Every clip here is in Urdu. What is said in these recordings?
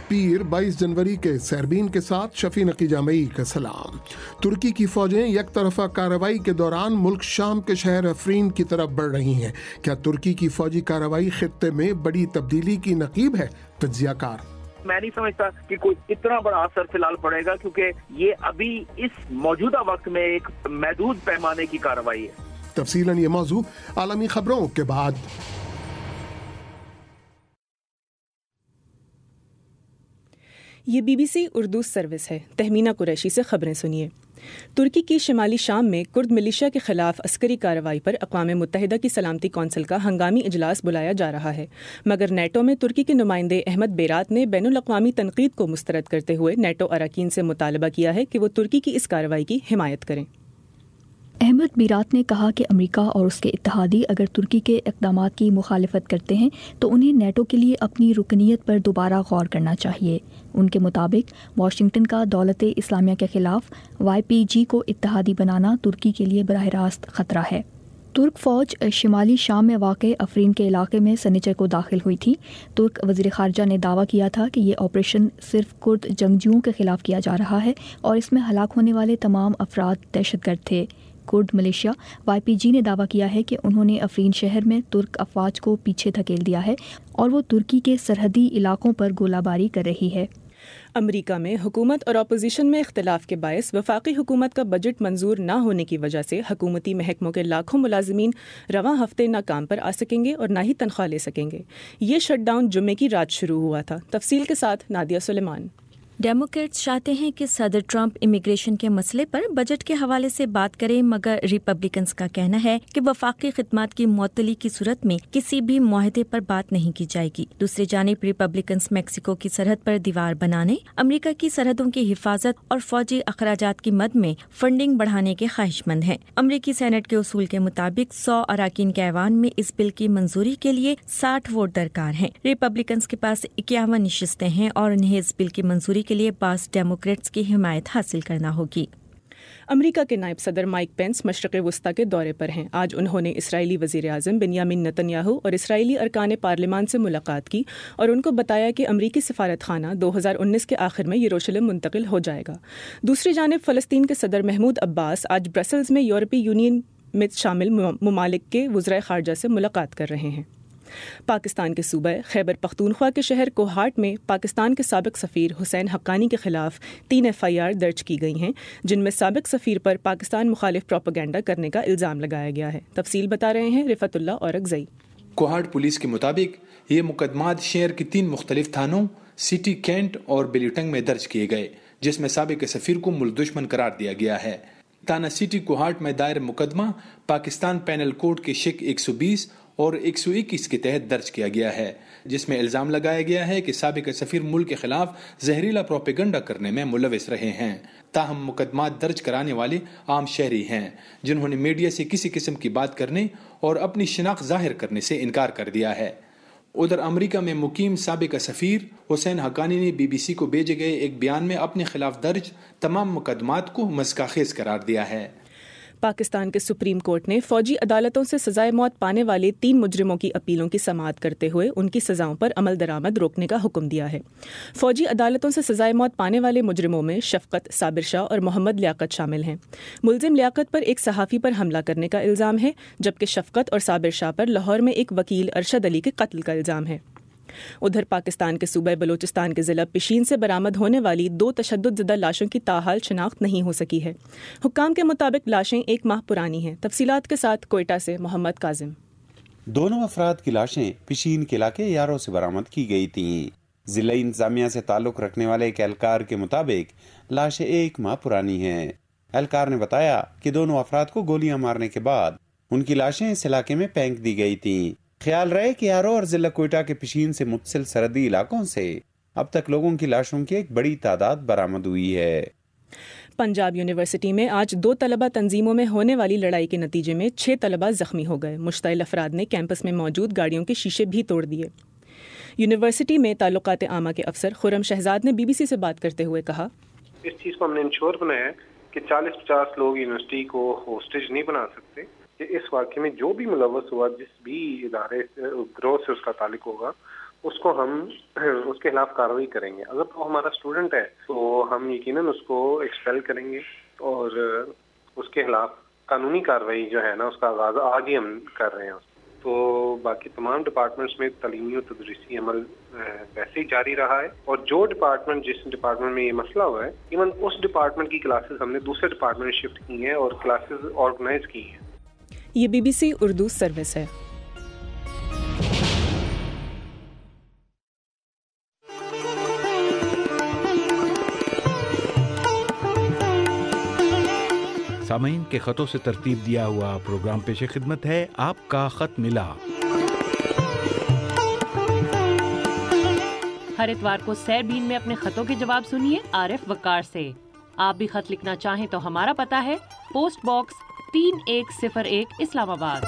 پیر 22 جنوری کے سیربین کے ساتھ شفیع نقی جامعی کا سلام۔ ترکی کی فوجیں یک طرفہ کارروائی کے دوران ملک شام کے شہر عفرین کی طرف بڑھ رہی ہیں۔ کیا ترکی کی فوجی کارروائی خطے میں بڑی تبدیلی کی نقیب ہے؟ تجزیہ کار: میں نہیں سمجھتا کہ کوئی اتنا بڑا اثر فی الحال پڑے گا، کیونکہ یہ ابھی اس موجودہ وقت میں ایک محدود پیمانے کی کارروائی ہے۔ تفصیلاً یہ موضوع عالمی خبروں کے بعد۔ یہ BBC اردو سروس ہے۔ تہمینہ قریشی سے خبریں سنیے۔ ترکی کی شمالی شام میں کرد ملیشیا کے خلاف عسکری کارروائی پر اقوام متحدہ کی سلامتی کونسل کا ہنگامی اجلاس بلایا جا رہا ہے، مگر نیٹو میں ترکی کے نمائندے احمد بیرات نے بین الاقوامی تنقید کو مسترد کرتے ہوئے نیٹو اراکین سے مطالبہ کیا ہے کہ وہ ترکی کی اس کارروائی کی حمایت کریں۔ احمد بیرات نے کہا کہ امریکہ اور اس کے اتحادی اگر ترکی کے اقدامات کی مخالفت کرتے ہیں تو انہیں نیٹو کے لیے اپنی رکنیت پر دوبارہ غور کرنا چاہیے۔ ان کے مطابق واشنگٹن کا دولت اسلامیہ کے خلاف YPG کو اتحادی بنانا ترکی کے لیے براہ راست خطرہ ہے۔ ترک فوج شمالی شام میں واقع عفرین کے علاقے میں سنیچر کو داخل ہوئی تھی۔ ترک وزیر خارجہ نے دعویٰ کیا تھا کہ یہ آپریشن صرف کرد جنگجوؤں کے خلاف کیا جا رہا ہے اور اس میں ہلاک ہونے والے تمام افراد دہشت گرد تھے۔ کرد ملیشیا YPG نے دعویٰ کیا ہے کہ انہوں نے عفرین شہر میں ترک افواج کو پیچھے دھکیل دیا ہے اور وہ ترکی کے سرحدی علاقوں پر گولہ باری کر رہی ہے۔ امریکہ میں حکومت اور اپوزیشن میں اختلاف کے باعث وفاقی حکومت کا بجٹ منظور نہ ہونے کی وجہ سے حکومتی محکموں کے لاکھوں ملازمین رواں ہفتے نہ کام پر آ سکیں گے اور نہ ہی تنخواہ لے سکیں گے۔ یہ شٹ ڈاؤن جمعے کی رات شروع ہوا تھا۔ تفصیل کے ساتھ نادیہ سلیمان۔ ڈیموکریٹس چاہتے ہیں کہ صدر ٹرمپ امیگریشن کے مسئلے پر بجٹ کے حوالے سے بات کریں، مگر ریپبلکنز کا کہنا ہے کہ وفاقی خدمات کی معطلی کی صورت میں کسی بھی معاہدے پر بات نہیں کی جائے گی۔ دوسری جانب ریپبلکنز میکسیکو کی سرحد پر دیوار بنانے، امریکہ کی سرحدوں کی حفاظت اور فوجی اخراجات کی مد میں فنڈنگ بڑھانے کے خواہش مند ہیں۔ امریکی سینٹ کے اصول کے مطابق 100 اراکین کے ایوان میں اس بل کی منظوری کے لیے 60 ووٹ درکار ہیں۔ ریپبلکنز کے پاس 51 نشستیں ہیں اور انہیں اس بل کی منظوری کے لیے بعض ڈیموکریٹس کی حمایت حاصل کرنا ہوگی۔ امریکہ کے نائب صدر مائک پینس مشرق وسطیٰ کے دورے پر ہیں۔ آج انہوں نے اسرائیلی وزیر اعظم بنیامین نتنیاہو اور اسرائیلی ارکان پارلیمان سے ملاقات کی اور ان کو بتایا کہ امریکی سفارت خانہ 2019 کے آخر میں یروشلم منتقل ہو جائے گا۔ دوسری جانب فلسطین کے صدر محمود عباس آج برسلز میں یورپی یونین میں شامل ممالک کے وزرائے خارجہ سے ملاقات کر رہے ہیں۔ پاکستان کے صوبہ خیبر پختونخوا کے شہر کوہاٹ میں پاکستان کے سابق سفیر حسین حقانی کے خلاف 3 FIR درج کی گئی ہیں، جن میں سابق سفیر پر پاکستان مخالف پروپیگنڈا کرنے کا الزام لگایا گیا ہے۔ تفصیل بتا رہے ہیں رفعت اللہ اورگزئی۔ کوہاٹ پولیس کے مطابق یہ مقدمات شہر کے 3 مختلف تھانوں سٹی کینٹ اور بیلیوٹنگ میں درج کیے گئے، جس میں سابق سفیر کو ملک دشمن قرار دیا گیا ہے۔ تھانہ سٹی کوہاٹ میں دائر مقدمہ پاکستان پینل کوڈ کے شق 120 اور 121 کے تحت درج کیا گیا ہے، جس میں الزام لگایا گیا ہے کہ سابق سفیر ملک کے خلاف زہریلا پروپیگنڈا کرنے میں ملوث رہے ہیں۔ تاہم مقدمات درج کرانے والے عام شہری ہیں، جنہوں نے میڈیا سے کسی قسم کی بات کرنے اور اپنی شناخت ظاہر کرنے سے انکار کر دیا ہے۔ ادھر امریکہ میں مقیم سابق سفیر حسین حقانی نے BBC کو بھیجے گئے ایک بیان میں اپنے خلاف درج تمام مقدمات کو مذاقآمیز قرار دیا ہے۔ پاکستان کے سپریم کورٹ نے فوجی عدالتوں سے سزائے موت پانے والے 3 مجرموں کی اپیلوں کی سماعت کرتے ہوئے ان کی سزاؤں پر عمل درآمد روکنے کا حکم دیا ہے۔ فوجی عدالتوں سے سزائے موت پانے والے مجرموں میں شفقت، صابر شاہ اور محمد لیاقت شامل ہیں۔ ملزم لیاقت پر ایک صحافی پر حملہ کرنے کا الزام ہے، جبکہ شفقت اور صابر شاہ پر لاہور میں ایک وکیل ارشد علی کے قتل کا الزام ہے۔ ادھر پاکستان کے صوبہ بلوچستان کے ضلع پشین سے برآمد ہونے والی 2 تشدد زدہ لاشوں کی تاحال شناخت نہیں ہو سکی ہے۔ حکام کے مطابق لاشیں 1 ماہ پرانی ہیں۔ تفصیلات کے ساتھ کوئٹہ سے محمد کاظم۔ دونوں افراد کی لاشیں پشین کے علاقے یارو سے برآمد کی گئی تھیں۔ ضلع انتظامیہ سے تعلق رکھنے والے ایک اہلکار کے مطابق لاشیں 1 ماہ پرانی ہیں۔ اہلکار نے بتایا کہ دونوں افراد کو گولیاں مارنے کے بعد ان کی لاشیں اس علاقے میں پھینک دی گئی تھیں۔ خیال رہے کہ یارو اور ضلع کوئٹہ کے پشین سے متصل سرحدی علاقوں سے اب تک لوگوں کی لاشوں کی ایک بڑی تعداد برآمد ہوئی ہے۔ پنجاب یونیورسٹی میں آج 2 طلبہ تنظیموں میں ہونے والی لڑائی کے نتیجے میں 6 طلبہ زخمی ہو گئے۔ مشتعل افراد نے کیمپس میں موجود گاڑیوں کے شیشے بھی توڑ دیے۔ یونیورسٹی میں تعلقات عامہ کے افسر خرم شہزاد نے BBC سے بات کرتے ہوئے کہا، اس چیز کو ہم نے انشور بنایا ہے کہ 40-50 لوگ یونیورسٹی کو ہوسٹیج نہیں بنا سکتے، کہ اس واقعے میں جو بھی ملوث ہوا، جس بھی ادارے گروہ سے اس کا تعلق ہوگا، اس کو ہم اس کے خلاف کارروائی کریں گے. اگر وہ ہمارا اسٹوڈنٹ ہے تو ہم یقیناً اس کو ایکسپیل کریں گے اور اس کے خلاف قانونی کارروائی جو ہے نا اس کا آغاز آج ہی ہم کر رہے ہیں. تو باقی تمام ڈپارٹمنٹس میں تعلیمی اور تدریسی عمل ویسے ہی جاری رہا ہے, اور جو ڈپارٹمنٹ جس ڈپارٹمنٹ میں یہ مسئلہ ہوا ہے ایون اس ڈپارٹمنٹ کی کلاسز ہم نے دوسرے ڈپارٹمنٹ میں شفٹ کی ہیں اور کلاسز آرگنائز کی ہیں. یہ BBC اردو سروس ہے. سامعین کے خطوں سے ترتیب دیا ہوا پروگرام پیش خدمت ہے آپ کا خط ملا. ہر اتوار کو سیر بین میں اپنے خطوں کے جواب سنیے عارف وقار سے. آپ بھی خط لکھنا چاہیں تو ہمارا پتہ ہے پوسٹ باکس 3101 اسلام آباد.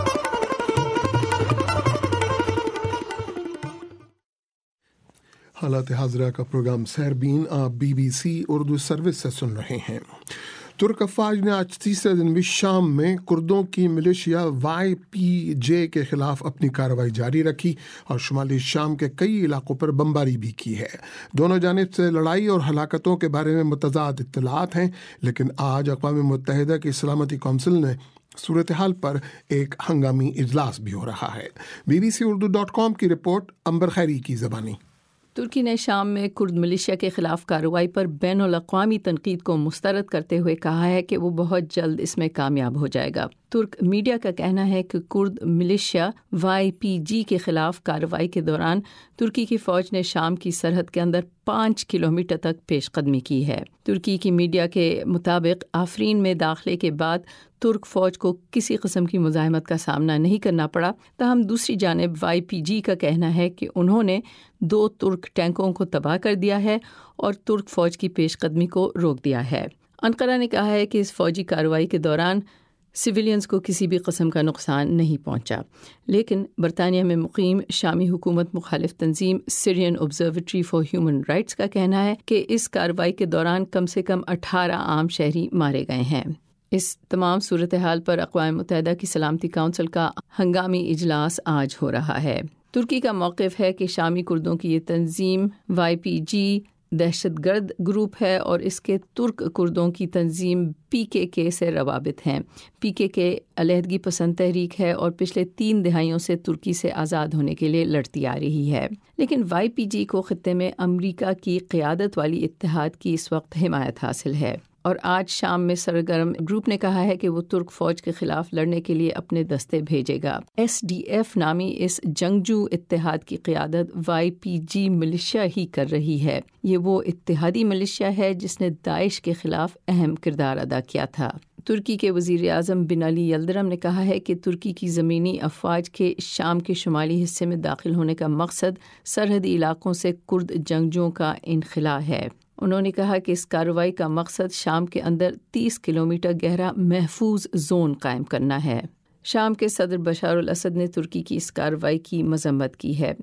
حالات حاضرہ کا پروگرام سیر بین آپ BBC اردو سروس سے سن رہے ہیں. ترک افواج نے آج تیسرے دن بھی شام میں کردوں کی ملیشیا YPJ کے خلاف اپنی کارروائی جاری رکھی اور شمالی شام کے کئی علاقوں پر بمباری بھی کی ہے. دونوں جانب سے لڑائی اور ہلاکتوں کے بارے میں متضاد اطلاعات ہیں, لیکن آج اقوام متحدہ کی سلامتی کونسل نے صورتحال پر ایک ہنگامی اجلاس بھی ہو رہا ہے. BBC-Urdu.com کی رپورٹ امبر خیری کی زبانی. ترکی نے شام میں کرد ملیشیا کے خلاف کارروائی پر بین الاقوامی تنقید کو مسترد کرتے ہوئے کہا ہے کہ وہ بہت جلد اس میں کامیاب ہو جائے گا. ترک میڈیا کا کہنا ہے کہ کرد ملیشیا YPG کے خلاف کارروائی کے دوران ترکی کی فوج نے شام کی سرحد کے اندر 5 کلومیٹر تک پیش قدمی کی ہے. ترکی کی میڈیا کے مطابق آفرین میں داخلے کے بعد ترک فوج کو کسی قسم کی مزاحمت کا سامنا نہیں کرنا پڑا. تاہم دوسری جانب YPG کا کہنا ہے کہ انہوں نے 2 ترک ٹینکوں کو تباہ کر دیا ہے اور ترک فوج کی پیش قدمی کو روک دیا ہے. انقرہ نے کہا ہے کہ اس فوجی کارروائی کے دوران سویلینز کو کسی بھی قسم کا نقصان نہیں پہنچا. لیکن برطانیہ میں مقیم شامی حکومت مخالف تنظیم Syrian observatory for human rights کا کہنا ہے کہ اس کارروائی کے دوران کم سے کم 18 عام شہری مارے گئے ہیں. اس تمام صورتحال پر اقوام متحدہ کی سلامتی کونسل کا ہنگامی اجلاس آج ہو رہا ہے. ترکی کا موقف ہے کہ شامی کردوں کی یہ تنظیم YPG دہشت گرد گروپ ہے اور اس کے ترک کردوں کی تنظیم PKK سے روابط ہیں. PKK علیحدگی پسند تحریک ہے اور پچھلے 3 دہائیوں سے ترکی سے آزاد ہونے کے لیے لڑتی آ رہی ہے. لیکن YPG کو خطے میں امریکہ کی قیادت والی اتحاد کی اس وقت حمایت حاصل ہے اور آج شام میں سرگرم گروپ نے کہا ہے کہ وہ ترک فوج کے خلاف لڑنے کے لیے اپنے دستے بھیجے گا. SDF نامی اس جنگجو اتحاد کی قیادت YPG ملیشیا ہی کر رہی ہے. یہ وہ اتحادی ملیشیا ہے جس نے داعش کے خلاف اہم کردار ادا کیا تھا. ترکی کے وزیر اعظم بن علی یلدرم نے کہا ہے کہ ترکی کی زمینی افواج کے شام کے شمالی حصے میں داخل ہونے کا مقصد سرحدی علاقوں سے کرد جنگجوؤں کا انخلاء ہے. انہوں نے کہا کہ اس کارروائی کا مقصد شام کے اندر 30 کلومیٹر گہرا محفوظ زون قائم کرنا ہے. شام کے صدر بشار الاسد نے ترکی کی اس کارروائی کی مذمت کی ہے.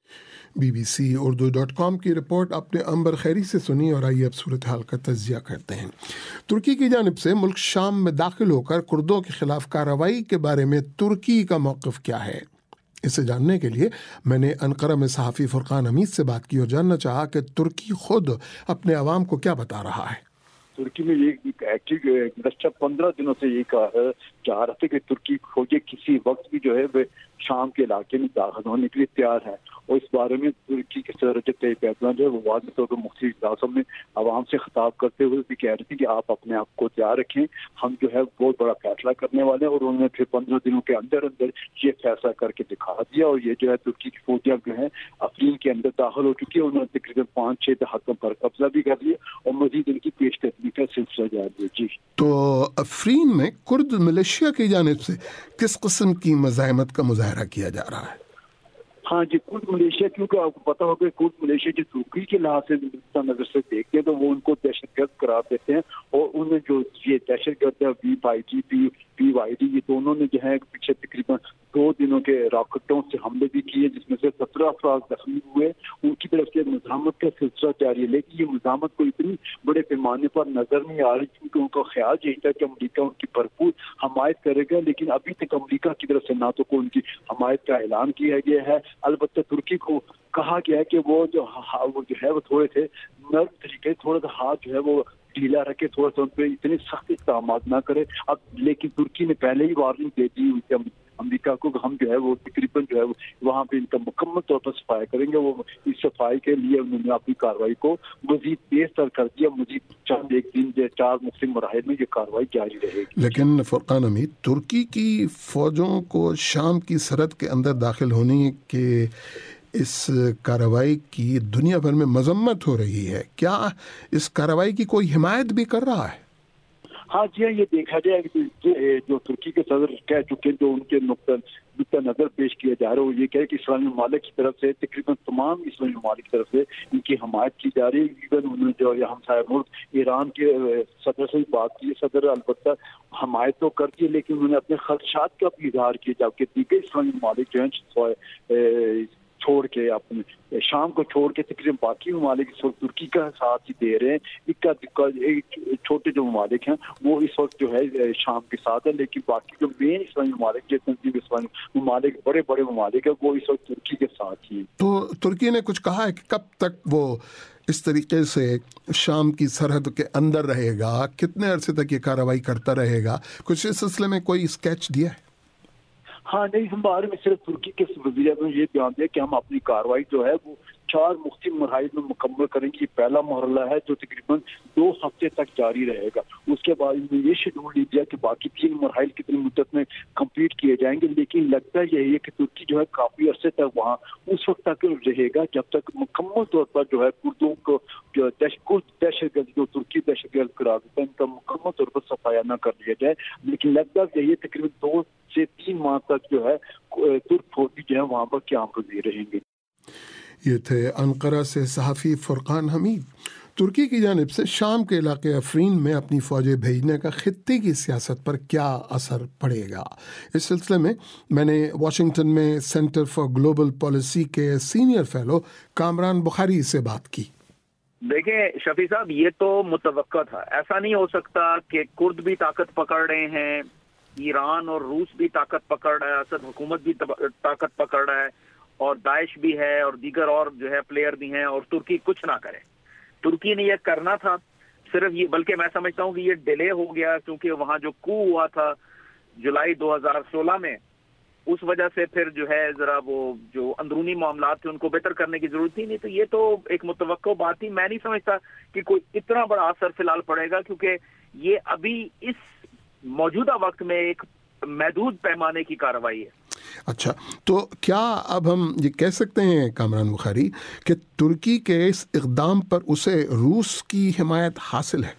BBC-Urdu.com کی رپورٹ اپنے امبر خیری سے سنی اور آئیے اب صورتحال کا تجزیہ کرتے ہیں. ترکی کی جانب سے ملک شام میں داخل ہو کر کردوں کے خلاف کارروائی کے بارے میں ترکی کا موقف کیا ہے؟ اسے جاننے کے لیے میں نے انقرہ میں صحافی فرقان حمید سے بات کی اور جاننا چاہا کہ ترکی خود اپنے عوام کو کیا بتا رہا ہے. ترکی میں یہ گزشتہ 15 دنوں سے یہ کہا جا رہا تھا کہ ترکی فوجیں کسی وقت بھی جو ہے وہ شام کے علاقے میں داخل ہونے کے لیے تیار ہے اور اس بارے میں ترکی کے صدر رجب طیب ایردوان جو ہے وہ واضح طور پر مختلف اجلاسوں میں عوام سے خطاب کرتے ہوئے بھی کہہ رہے تھے کہ آپ اپنے آپ کو تیار رکھیں, ہم جو ہے بہت بڑا فیصلہ کرنے والے ہیں. اور انہوں نے پھر 15 دنوں کے اندر یہ فیصلہ کر کے دکھا دیا اور یہ جو ہے ترکی کی فوجیاں جو ہیں افرین کے اندر داخل ہو چکی ہے. انہوں نے تقریباً 5-6 دہاتوں پر قبضہ بھی کر لیا اور مزید ان کی پیش قدمی کا سلسلہ جاری ہے. جی تو افرین میں کرد ملیشیا کی جانب سے کس قسم کی مزاحمت کا مظاہرہ کیا جا رہا ہے؟ ہاں جی, کرد ملیشیا, کیونکہ آپ کو پتا ہوگا کرد ملیشیا جو ترکی کے لحاظ سے نظر سے دیکھتے ہیں تو وہ ان کو دہشت گرد قرار دیتے ہیں اور ان میں جو یہ دہشت گرد ہے VPG PYD یہ دونوں نے جو ہے پیچھے تقریباً 2 دنوں کے راکٹوں سے حملے بھی کیے جس میں سے 17 افراد زخمی ہوئے. ان کی طرف سے مزاحمت کا سلسلہ جاری ہے، لیکن یہ مزاحمت کو اتنی بڑے پیمانے پر نظر نہیں آ رہی کیونکہ ان کا خیال یہی تھا کہ امریکہ ان کی بھرپور حمایت کرے گا، لیکن ابھی تک امریکہ کی طرف سے نہ تو کو ان کی حمایت کا اعلان کیا گیا ہے، البتہ ترکی کو کہا گیا ہے کہ وہ جو ہے وہ تھوڑے سے نرم طریقے، تھوڑا سا ہاتھ جو ہے وہ ڈھیلا رکھے، تھوڑا سا ان پہ اتنے سخت اقدامات نہ کرے۔ اب لیکن ترکی نے پہلے ہی وارننگ دے دی امریکہ کو کہ ہم جو ہے وہ تقریباً جو ہے وہاں پہ ان کا مکمل طور پر صفائی کریں گے۔ وہ اس صفائی کے لیے انہوں نے اپنی کارروائی کو مزید تیز تر کر دیا، مزید چند ایک دن 4 مختلف مراحل میں یہ کارروائی جاری رہے گی۔ لیکن فرقان حمید، ترکی کی فوجوں کو شام کی سرحد کے اندر داخل ہونے کے اس کارروائی کی دنیا بھر میں مذمت ہو رہی ہے، کیا اس کارروائی کی کوئی حمایت بھی کر رہا ہے؟ ہاں جی ہاں، یہ دیکھا جائے کہ جو ترکی کے صدر کہہ چکے جو ان کے نقطہ نظر پیش کیا جا رہا ہے وہ یہ کہ اسلامی ممالک کی طرف سے تقریباً تمام اسلامی ممالک کی طرف سے ان کی حمایت کی جا رہی ہے۔ ایون انہوں نے جو ہمسایہ ملک ایران کے صدر سے بات کی، صدر البتہ حمایت تو کر دی لیکن انہوں نے اپنے خدشات کا بھی اظہار کیا، جبکہ دیگر اسلامی ممالک جو ہیں چھوڑ کے اپنے شام کو چھوڑ کے تقریباً باقی ممالک اس وقت ترکی کا ساتھ ہی دے رہے ہیں۔ چھوٹے جو ممالک ہیں وہ اس وقت جو ہے شام کے ساتھ ہے، لیکن باقی جو مین اسلامی ممالک جو تنظیم اسلامی ممالک بڑے بڑے ممالک ہیں وہ اس وقت ترکی کے ساتھ ہی۔ تو ترکی نے کچھ کہا ہے کہ کب تک وہ اس طریقے سے شام کی سرحد کے اندر رہے گا، کتنے عرصے تک یہ کارروائی کرتا رہے گا؟ کچھ اس سلسلے میں کوئی اسکیچ دیا ہے؟ ہاں نہیں، ہم بارے میں صرف ترکی کے وزیر اعظم نے یہ بیان دیا کہ ہم اپنی کارروائی جو ہے وہ 4 مختلف مراحل میں مکمل کریں گے۔ یہ پہلا مرحلہ ہے جو تقریباً 2 ہفتے تک جاری رہے گا۔ اس کے بعد میں یہ شیڈول دیا کہ باقی 3 مراحل کتنی مدت میں کمپلیٹ کیے جائیں گے، لیکن لگتا یہی ہے کہ ترکی جو ہے کافی عرصے تک وہاں اس وقت تک رہے گا جب تک مکمل طور پر جو ہے کردوں کو جو دہشت گرد جو ترکی دہشت گرد قرار دیتا ہے ان کا مکمل طور پر صفایا نہ کر لیا جائے۔ لیکن لگتا یہی ہے تقریباً 2 سے 3 ماہ تک جو ہے ترک فوجی جو ہے وہاں پر قیام پذیر رہیں گے۔ یہ تھے انقرہ سے صحافی فرقان حمید۔ ترکی کی جانب سے شام کے علاقے افرین میں اپنی فوجیں بھیجنے کا خطے کی سیاست پر کیا اثر پڑے گا، اس سلسلے میں نے واشنگٹن میں سینٹر فار گلوبل پالیسی کے سینئر فیلو کامران بخاری سے بات کی۔ دیکھیں شفیع صاحب، یہ تو متوقع تھا، ایسا نہیں ہو سکتا کہ کرد بھی طاقت پکڑ رہے ہیں، ایران اور روس بھی طاقت پکڑ رہا ہے، اسد حکومت بھی طاقت پکڑ رہا ہے، اور داعش بھی ہے اور دیگر اور جو ہے پلیئر بھی ہیں، اور ترکی کچھ نہ کرے۔ ترکی نے یہ کرنا تھا صرف یہ، بلکہ میں سمجھتا ہوں کہ یہ ڈیلے ہو گیا کیونکہ وہاں جو کو ہوا تھا جولائی 2016 میں، اس وجہ سے پھر جو ہے ذرا وہ جو اندرونی معاملات تھے ان کو بہتر کرنے کی ضرورت تھی، نہیں تو یہ تو ایک متوقع بات تھی۔ میں نہیں سمجھتا کہ کوئی اتنا بڑا اثر فی الحال پڑے گا، کیونکہ یہ ابھی اس موجودہ وقت میں ایک محدود پیمانے کی کارروائی ہے۔ اچھا، تو کیا اب ہم یہ کہہ سکتے ہیں کامران بخاری کہ ترکی کے اس اقدام پر اسے روس کی حمایت حاصل ہے؟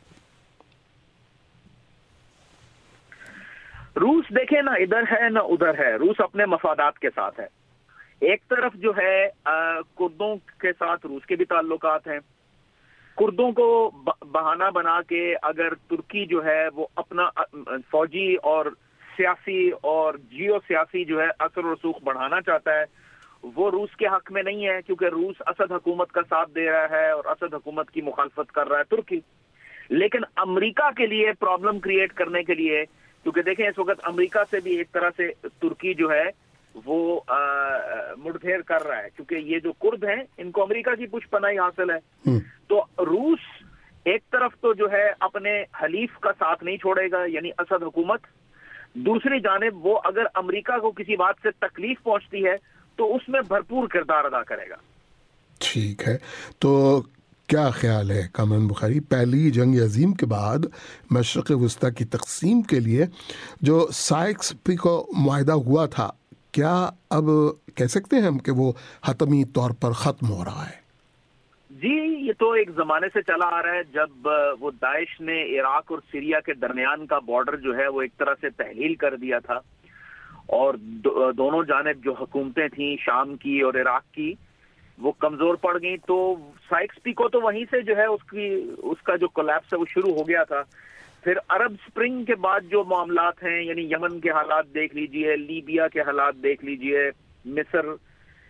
روس دیکھیں نہ ادھر ہے نہ ادھر ہے، روس اپنے مفادات کے ساتھ ہے۔ ایک طرف جو ہے کردوں کے ساتھ روس کے بھی تعلقات ہیں، کردوں کو بہانہ بنا کے اگر ترکی جو ہے وہ اپنا فوجی اور سیاسی اور جیو سیاسی جو ہے اثر و رسوخ بڑھانا چاہتا ہے، وہ روس کے حق میں نہیں ہے، کیونکہ روس اسد حکومت کا ساتھ دے رہا ہے اور اسد حکومت کی مخالفت کر رہا ہے ترکی۔ لیکن امریکہ کے لیے پرابلم کریٹ کرنے کے لیے، کیونکہ دیکھیں اس وقت امریکہ سے بھی ایک طرح سے ترکی جو ہے وہ مڑ پھیر کر رہا ہے، کیونکہ یہ جو کرد ہیں ان کو امریکہ کی پشت پناہی حاصل ہے۔ تو روس ایک طرف تو جو ہے اپنے حلیف کا ساتھ نہیں چھوڑے گا، یعنی اسد حکومت، دوسری جانب وہ اگر امریکہ کو کسی بات سے تکلیف پہنچتی ہے تو اس میں بھرپور کردار ادا کرے گا۔ ٹھیک ہے، تو کیا خیال ہے کامران بخاری، پہلی جنگ عظیم کے بعد مشرق وسطی کی تقسیم کے لیے جو سائکس پیکو معاہدہ ہوا تھا، کیا اب کہہ سکتے ہیں ہم کہ وہ حتمی طور پر ختم ہو رہا ہے؟ جی، یہ تو ایک زمانے سے چلا آ رہا ہے، جب وہ داعش نے عراق اور سیریا کے درمیان کا بارڈر جو ہے وہ ایک طرح سے تحلیل کر دیا تھا، اور دونوں جانب جو حکومتیں تھیں شام کی اور عراق کی وہ کمزور پڑ گئیں، تو سائکس پیکو تو وہیں سے جو ہے اس کا جو کولیپس ہے وہ شروع ہو گیا تھا۔ پھر عرب سپرنگ کے بعد جو معاملات ہیں، یعنی یمن کے حالات دیکھ لیجئے، لیبیا کے حالات دیکھ لیجئے، مصر،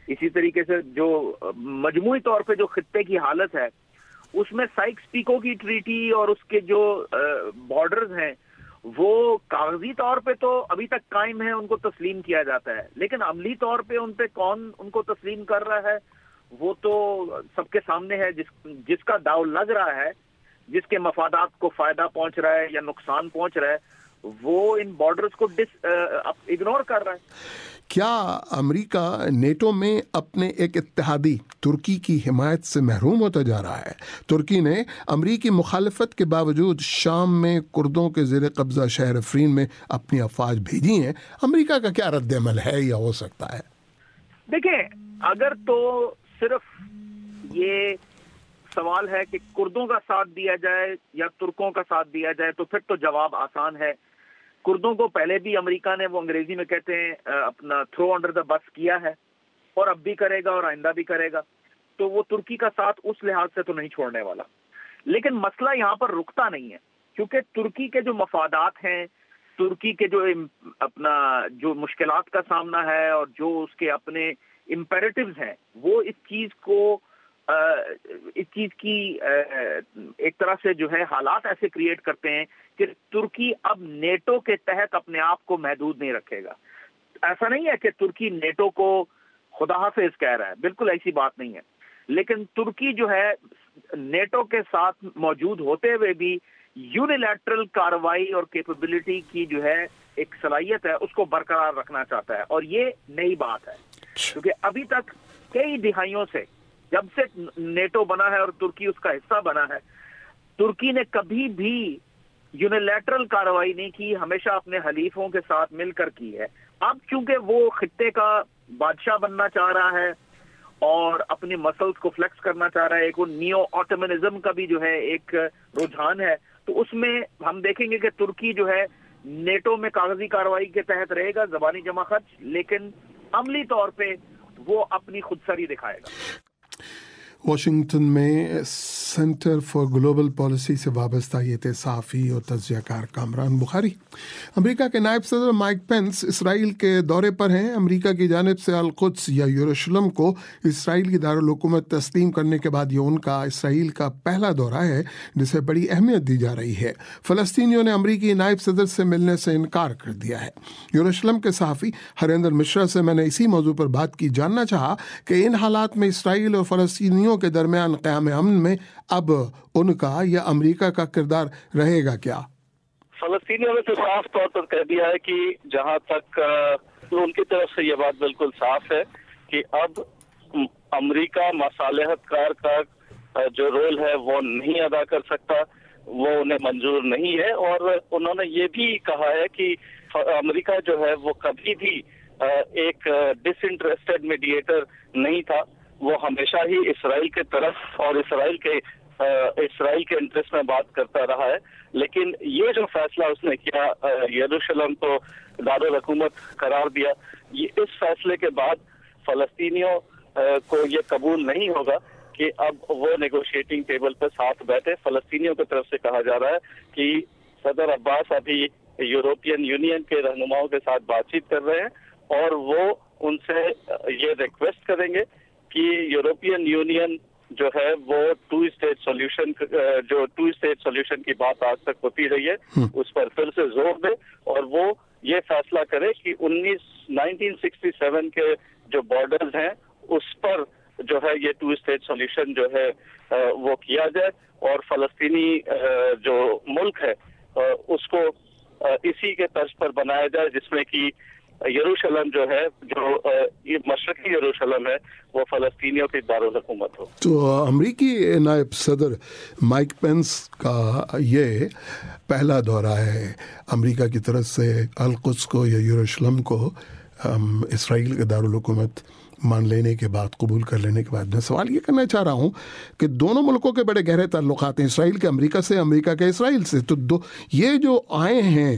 اسی طریقے سے جو مجموعی طور پہ جو خطے کی حالت ہے اس میں سائکس پیکو کی ٹریٹی اور اس کے جو بارڈرز ہیں وہ کاغذی طور پہ تو ابھی تک قائم ہیں، ان کو تسلیم کیا جاتا ہے، لیکن عملی طور پہ ان پہ کون ان کو تسلیم کر رہا ہے وہ تو سب کے سامنے ہے. جس کا داؤ لگ رہا ہے، جس کے مفادات کو فائدہ پہنچ رہا ہے یا نقصان پہنچ رہا ہے، وہ ان بارڈرز کو اگنور کر رہا ہے. کیا امریکہ نیٹو میں اپنے ایک اتحادی ترکی کی حمایت سے محروم ہوتا جا رہا ہے؟ ترکی نے امریکی مخالفت کے باوجود شام میں کردوں کے زیر قبضہ شہر افرین میں اپنی افواج بھیجی ہیں. امریکہ کا کیا رد عمل ہے یا ہو سکتا ہے؟ دیکھیں، اگر تو صرف یہ سوال ہے کہ کردوں کا ساتھ دیا جائے یا ترکوں کا ساتھ دیا جائے تو پھر تو جواب آسان ہے. کردوں کو پہلے بھی امریکہ نے، وہ انگریزی میں کہتے ہیں، اپنا تھرو انڈر دا بس کیا ہے اور اب بھی کرے گا اور آئندہ بھی کرے گا، تو وہ ترکی کا ساتھ اس لحاظ سے تو نہیں چھوڑنے والا. لیکن مسئلہ یہاں پر رکتا نہیں ہے، کیونکہ ترکی کے جو مفادات ہیں، ترکی کے جو اپنا جو مشکلات کا سامنا ہے اور جو اس کے اپنے امپیریٹیوز ہیں، وہ اس چیز کی ایک طرح سے جو ہے حالات ایسے کریٹ کرتے ہیں کہ ترکی اب نیٹو کے تحت اپنے آپ کو محدود نہیں رکھے گا. ایسا نہیں ہے کہ ترکی نیٹو کو خدا حافظ کہہ رہا ہے، بالکل ایسی بات نہیں ہے، لیکن ترکی جو ہے نیٹو کے ساتھ موجود ہوتے ہوئے بھی یونیلیٹرل کارروائی اور کیپیبلٹی کی جو ہے ایک صلاحیت ہے اس کو برقرار رکھنا چاہتا ہے. اور یہ نئی بات ہے، کیونکہ ابھی تک کئی دہائیوں سے، جب سے نیٹو بنا ہے اور ترکی اس کا حصہ بنا ہے، ترکی نے کبھی بھی یونیلیٹرل کارروائی نہیں کی، ہمیشہ اپنے حلیفوں کے ساتھ مل کر کی ہے. اب چونکہ وہ خطے کا بادشاہ بننا چاہ رہا ہے اور اپنی مسلز کو فلیکس کرنا چاہ رہا ہے، ایک وہ نیو آٹومنزم کا بھی جو ہے ایک رجحان ہے، تو اس میں ہم دیکھیں گے کہ ترکی جو ہے نیٹو میں کاغذی کارروائی کے تحت رہے گا، زبانی جمع خرچ، لیکن عملی طور پہ وہ اپنی خودسری دکھائے گا. واشنگٹن میں سینٹر فار گلوبل پالیسی سے وابستہ یہ تھے صحافی اور تجزیہ کار کامران بخاری. امریکہ کے نائب صدر مائک پینس اسرائیل کے دورے پر ہیں. امریکہ کی جانب سے القدس یا یروشلم کو اسرائیل کی دارالحکومت تسلیم کرنے کے بعد یہ ان کا اسرائیل کا پہلا دورہ ہے جسے بڑی اہمیت دی جا رہی ہے. فلسطینیوں نے امریکی نائب صدر سے ملنے سے انکار کر دیا ہے. یروشلم کے صحافی ہریندر مشرا سے میں نے اسی موضوع پر بات کی، جاننا چاہا کہ ان حالات میں اسرائیل اور فلسطینیوں کے درمیان قیام امن میں اب ان کا یا امریکہ کا کردار رہے گا کیا؟ فلسطینیوں نے تو صاف طور پر کہہ دیا ہے کہ جہاں تک ان کی طرف سے یہ بات بالکل صاف ہے کہ اب امریکہ مصالحت کار کا جو رول ہے وہ نہیں ادا کر سکتا، وہ انہیں منظور نہیں ہے. اور انہوں نے یہ بھی کہا ہے کہ امریکہ جو ہے وہ کبھی بھی ایک ڈس انٹرسٹڈ میڈیٹر نہیں تھا، وہ ہمیشہ ہی اسرائیل کے طرف اور اسرائیل کے انٹرسٹ میں بات کرتا رہا ہے. لیکن یہ جو فیصلہ اس نے کیا، یروشلم کو دارالحکومت قرار دیا، یہ اس فیصلے کے بعد فلسطینیوں کو یہ قبول نہیں ہوگا کہ اب وہ نیگوشیٹنگ ٹیبل پہ ساتھ بیٹھے. فلسطینیوں کی طرف سے کہا جا رہا ہے کہ صدر عباس ابھی یورپین یونین کے رہنماؤں کے ساتھ بات چیت کر رہے ہیں اور وہ ان سے یہ ریکویسٹ کریں گے کہ یورپین یونین جو ہے وہ ٹو اسٹیٹ سولوشن کی بات آج تک ہوتی رہی ہے اس پر پھر سے زور دے اور وہ یہ فیصلہ کرے کہ 1967 کے جو بارڈرز ہیں اس پر جو ہے یہ ٹو اسٹیٹ سولوشن جو ہے وہ کیا جائے اور فلسطینی جو ملک ہے اس کو اسی کے طرز پر بنایا جائے جس میں کہ یروشلم جو ہے جو مشرقی یروشلم ہے وہ فلسطینیوں کی دارالحکومت ہو. تو امریکی نائب صدر مائک پینس کا یہ پہلا دورہ ہے امریکہ کی طرف سے القدس کو یا یروشلم کو اسرائیل کے دارالحکومت مان لینے کے بعد، قبول کر لینے کے بعد. میں سوال یہ کرنا چاہ رہا ہوں کہ دونوں ملکوں کے بڑے گہرے تعلقات ہیں، اسرائیل کے امریکہ سے، امریکہ کے اسرائیل سے. تو یہ جو آئے ہیں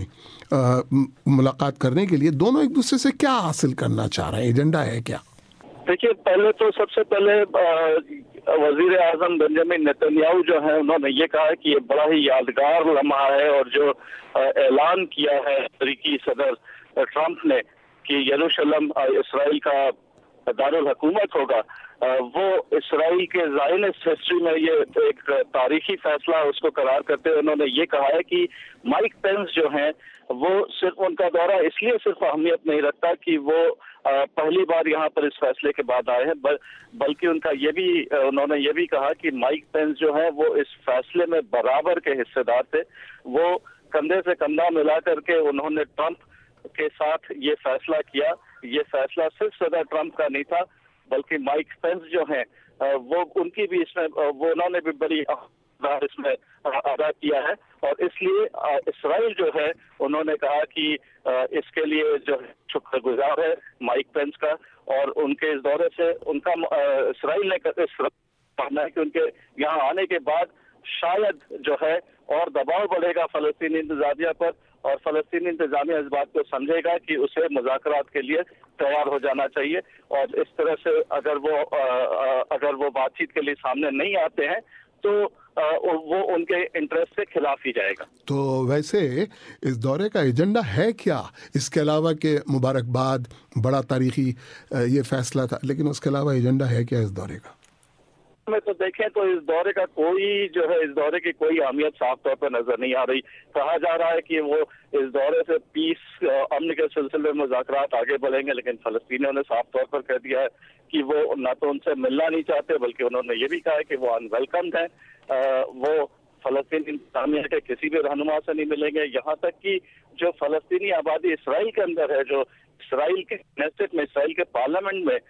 ملاقات کرنے کے لیے، دونوں ایک دوسرے سے کیا حاصل کرنا چاہ رہے ہیں؟ ایجنڈا ہے کیا؟ دیکھیے، پہلے تو سب سے پہلے وزیر اعظم بنجامن نیتنیاہو جو ہے انہوں نے یہ کہا کہ یہ بڑا ہی یادگار لمحہ ہے اور جو اعلان کیا ہے امریکی صدر ٹرمپ نے کہ یروشلم اسرائیل کا दारुल-हुकूमत होगा, वो इसराइल के ज़ायनिस्ट हिस्ट्री में ये एक तारीखी फैसला उसको करार करते हुए उन्होंने ये कहा है कि माइक पेंस जो हैं वो सिर्फ उनका दौरा इसलिए सिर्फ अहमियत नहीं रखता कि वो पहली बार यहाँ पर इस फैसले के बाद आए हैं, बल्कि उनका उन्होंने ये भी कहा कि माइक पेंस जो है वो इस फैसले में बराबर के हिस्सेदार थे। वो कंधे से कंधा मिला करके उन्होंने ट्रंप के साथ ये फैसला किया। ये फैसला सिर्फ सदर ट्रंप का नहीं था, बल्कि माइक पेंस जो हैं वो उनकी भी इसमें उन्होंने भी बड़ी इसमें अदा किया है, और इसलिए इसराइल जो है उन्होंने कहा कि इसके लिए जो शुक्रगुजार है माइक पेंस का, और उनके इस दौरे से उनका इसराइल ने कहना है कि उनके यहाँ आने के बाद शायद जो है और दबाव बढ़ेगा फलस्तीनी इंतजामिया पर, और फलस्तीनी इंतजामिया इस बात को समझेगा कि उसे मुज़ाकरात के लिए तैयार हो जाना चाहिए, और इस तरह से अगर वो बातचीत के लिए सामने नहीं आते हैं तो वो उनके इंटरेस्ट से खिलाफ ही जाएगा। तो वैसे इस दौरे का एजेंडा है क्या, इसके अलावा कि मुबारकबाद, बड़ा तारीखी ये फैसला था, लेकिन उसके अलावा एजेंडा है क्या इस दौरे का? में तो देखें तो इस दौरे का इस दौरे की कोई अहमियत साफ तौर पर नजर नहीं आ रही। कहा जा रहा है कि वो इस दौरे से पीस अमन के सिलसिले में मुज़ाकरात आगे बढ़ेंगे, लेकिन फलस्तीनियों ने साफ तौर पर कह दिया है कि वो न तो उनसे मिलना नहीं चाहते, बल्कि उन्होंने ये भी कहा है कि वो अनवेलकम्ड है। वो फलस्तीनी इंतजामिया के किसी भी रहनुमा से नहीं मिलेंगे। यहाँ तक कि जो फलस्तीनी आबादी इसराइल के अंदर है, जो इसराइल के नेस्टेट में, इसराइल के पार्लियामेंट में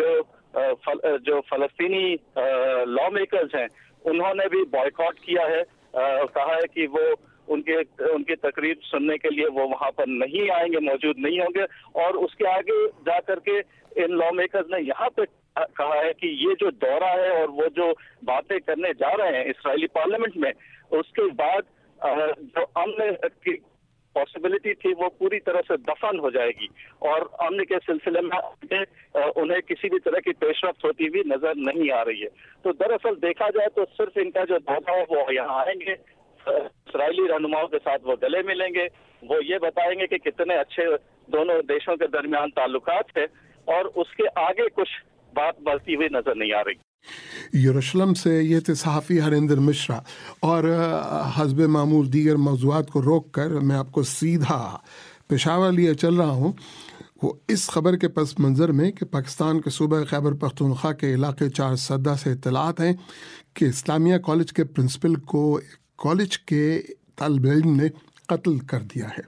जो फलस्तीनी लॉ मेकर्स हैं, उन्होंने भी बॉयकॉट किया है। कहा है कि वो उनकी तकरीर सुनने के लिए वो वहां पर नहीं आएंगे, मौजूद नहीं होंगे। और उसके आगे जा करके इन लॉ मेकर्स ने यहाँ पे कहा है कि ये जो दौरा है और वो जो बातें करने जा रहे हैं इसराइली पार्लियामेंट में, उसके बाद जो अमन की पॉसिबिलिटी थी वो पूरी तरह से दफन हो जाएगी, और अमन के सिलसिले में उन्हें किसी भी तरह की पेशरफ्त होती हुई नजर नहीं आ रही है। तो दरअसल देखा जाए तो सिर्फ इनका जो दौरा है वो यहाँ आएंगे, इसराइली रहनुमाओं के साथ वो गले मिलेंगे, वो ये बताएंगे कि कितने अच्छे दोनों देशों के दरमियान ताल्लुकात है, और उसके आगे कुछ बात बढ़ती हुई नजर नहीं आ रही। यरूशलेम से ये थे सहाफ़ी हरिंदर मिश्रा, और हस्ब मामूल दीगर मौज़ूआत को रोक कर मैं आपको सीधा पेशावर लिए चल रहा हूँ। वो इस खबर के पस मंज़र में कि पाकिस्तान के सूबा खैबर पख्तूनख्वा के इलाके 4 सद्दा से इत्तलात हैं कि इस्लामिया कॉलेज के प्रिंसिपल को कॉलेज के तालिब इल्म ने कत्ल कर दिया है।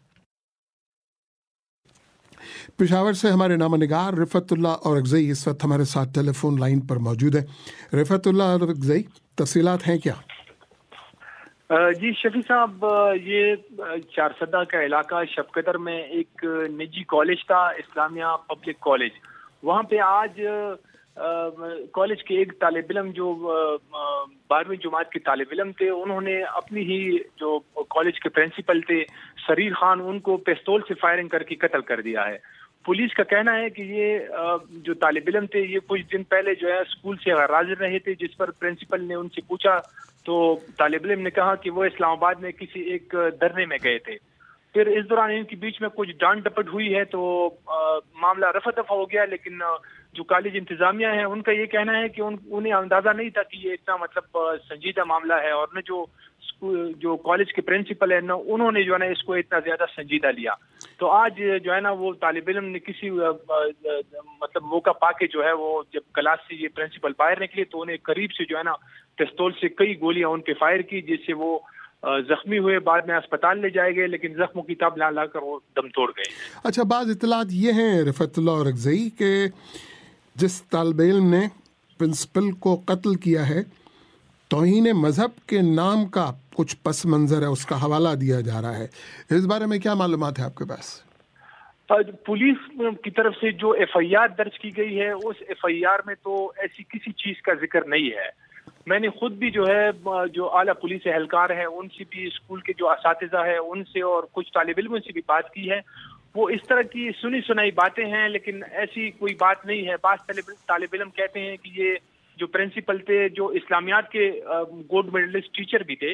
पेशावर से हमारे नामनिगार रिफतुल्लाह औरकज़ई इस वक्त हमारे साथ टेलीफोन लाइन पर मौजूद है। रिफतुल्लाह औरकज़ई, तफसीलात हैं क्या? जी शफी साहब, ये 4 सद्दा का इलाका शबकदर में एक निजी कॉलेज था, इस्लामिया पब्लिक कॉलेज। वहाँ पे आज कॉलेज के एक तालिब इल्म जो 12वीं जमात के तालिब इल्म थे, उन्होंने अपनी ही जो कॉलेज के प्रिंसिपल थे सरीर खान, उनको पिस्तौल से फायरिंग करके कत्ल कर दिया है। पुलिस का कहना है कि ये जो तालिब इल्म थे ये कुछ दिन पहले जो है स्कूल से गैर हाजिर रहे थे, जिस पर प्रिंसिपल ने उनसे पूछा तो तालिब इल्म ने कहा कि वो इस्लामाबाद में किसी एक धरने में गए थे। फिर इस दौरान इनके बीच में कुछ डांट डपट हुई है, तो मामला रफा दफा हो गया। लेकिन जो कॉलेज इंतजामिया है उनका ये कहना है कि उन्हें अंदाजा नहीं था कि ये इतना संजीदा मामला है, और न जो कॉलेज के प्रिंसिपल है न उन्होंने जो है ना इसको इतना ज्यादा संजीदा लिया। तो आज जो है ना वो तालिब इल्म ने किसी मौका पाके जो है वो जब क्लास से ये प्रिंसिपल बाहर निकले तो उन्हें करीब से जो है ना पिस्तौल से कई गोलियां उन पे फायर की, जिससे वो जख्मी हुए, बाद में अस्पताल ले जाए गए, लेकिन जख्मों की ताब लाकर वो दम तोड़ गए। अच्छा, बाज़ इत्तलात ये हैं रिफतुल्लाह औरकज़ई के जिस तालिब इल्म ने प्रिंसिपल को कत्ल किया है, तौहीन मजहब के नाम का कुछ पस मंज़र है, उसका हवाला दिया जा रहा है। इस बारे में क्या मालूमात है आपके पास? पुलिस की तरफ से जो FIR दर्ज की गई है, उस FIR में तो ऐसी किसी चीज का जिक्र नहीं है। मैंने खुद भी जो है जो आला पुलिस एहलकार है उनसे भी, स्कूल के जो असातिज़ा है उनसे और कुछ तालिब इल्मों से भी बात की है। वो इस तरह की सुनी सुनाई बातें हैं, लेकिन ऐसी कोई बात नहीं है। बात तालिब इल्म कहते हैं कि ये जो प्रिंसिपल थे, जो इस्लामियात के गोल्ड मेडलिस्ट टीचर भी थे,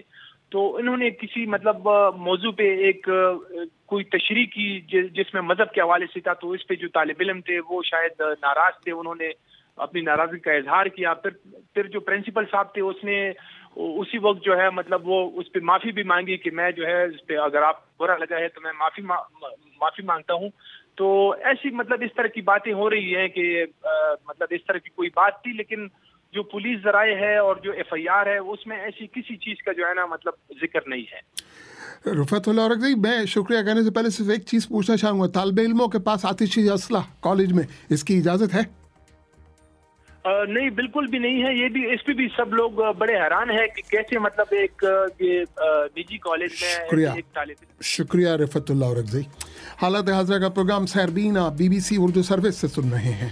تو انہوں نے کسی مطلب موضوع پہ ایک کوئی تشریح کی جس میں مذہب کے حوالے سے تھا، تو اس پہ جو طالب علم تھے وہ شاید ناراض تھے، انہوں نے اپنی ناراضگی کا اظہار کیا. پھر جو پرنسپل صاحب تھے اس نے اسی وقت جو ہے مطلب وہ اس پہ معافی بھی مانگی کہ میں جو ہے اس پہ اگر آپ برا لگا ہے تو میں معافی مانگتا ہوں. تو ایسی مطلب اس طرح کی باتیں ہو رہی ہیں کہ مطلب اس طرح کی کوئی بات تھی، لیکن جو پولیس ذرائع ہے اور جو ایف آئی آر ہے اس میں ایسی کسی چیز کا جو ہے نا مطلب ذکر نہیں ہے. رفعت اللہ اورکزئی، میں شکریہ کہنے سے پہلے صرف ایک چیز پوچھنا چاہوں گا، طالب علموں کے پاس آتشی اسلحہ کالج میں اس کی اجازت ہے؟ نہیں، بالکل بھی نہیں ہے. یہ بھی اس پہ بھی سب لوگ بڑے حیران ہیں کہ کیسے مطلب ایک نجی کالج میں ایک طالب. شکریہ رفعت اللہ اورکزئی. حالات حاضرہ کا پروگرام سیربین آپ B B C Urdu service سے سن رہے ہیں.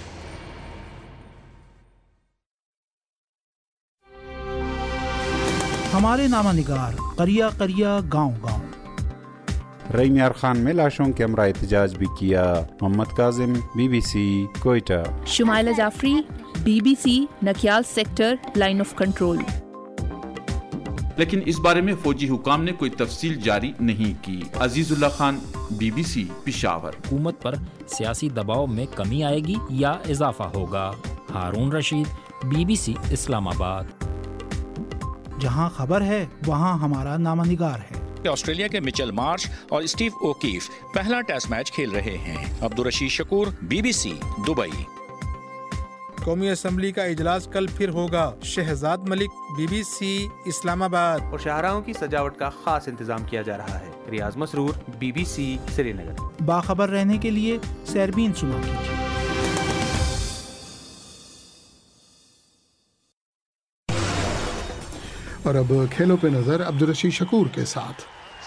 ہمارے نامہ نگار قریہ قریہ گاؤں گاؤں. ریم یار خان میں لاشوں کے ہمراہ احتجاج بھی کیا. Muhammad Kazim, B B C Quetta. Shumaila Jafri, B B C Nakyal sector line of control. لیکن اس بارے میں فوجی حکام نے کوئی تفصیل جاری نہیں کی. Azizullah Khan, B B C Peshawar. حکومت پر سیاسی دباؤ میں کمی آئے گی یا اضافہ ہوگا؟ Haroon Rashid, B B C Islamabad. جہاں خبر ہے وہاں ہمارا نامہ نگار ہے. آسٹریلیا کے مچل مارش اور اسٹیو اوکیف پہلا ٹیسٹ میچ کھیل رہے ہیں. Abdul Rashid Shakoor, B B C Dubai. قومی اسمبلی کا اجلاس کل پھر ہوگا. Shahzad Malik, B B C Islamabad. اور شاہراہوں کی سجاوٹ کا خاص انتظام کیا جا رہا ہے. Riaz Masroor, B B C Srinagar. باخبر رہنے کے لیے سیربین سنو کیجیے. اور اب کھیلوں پہ نظر عبدالرشید شکور کے ساتھ.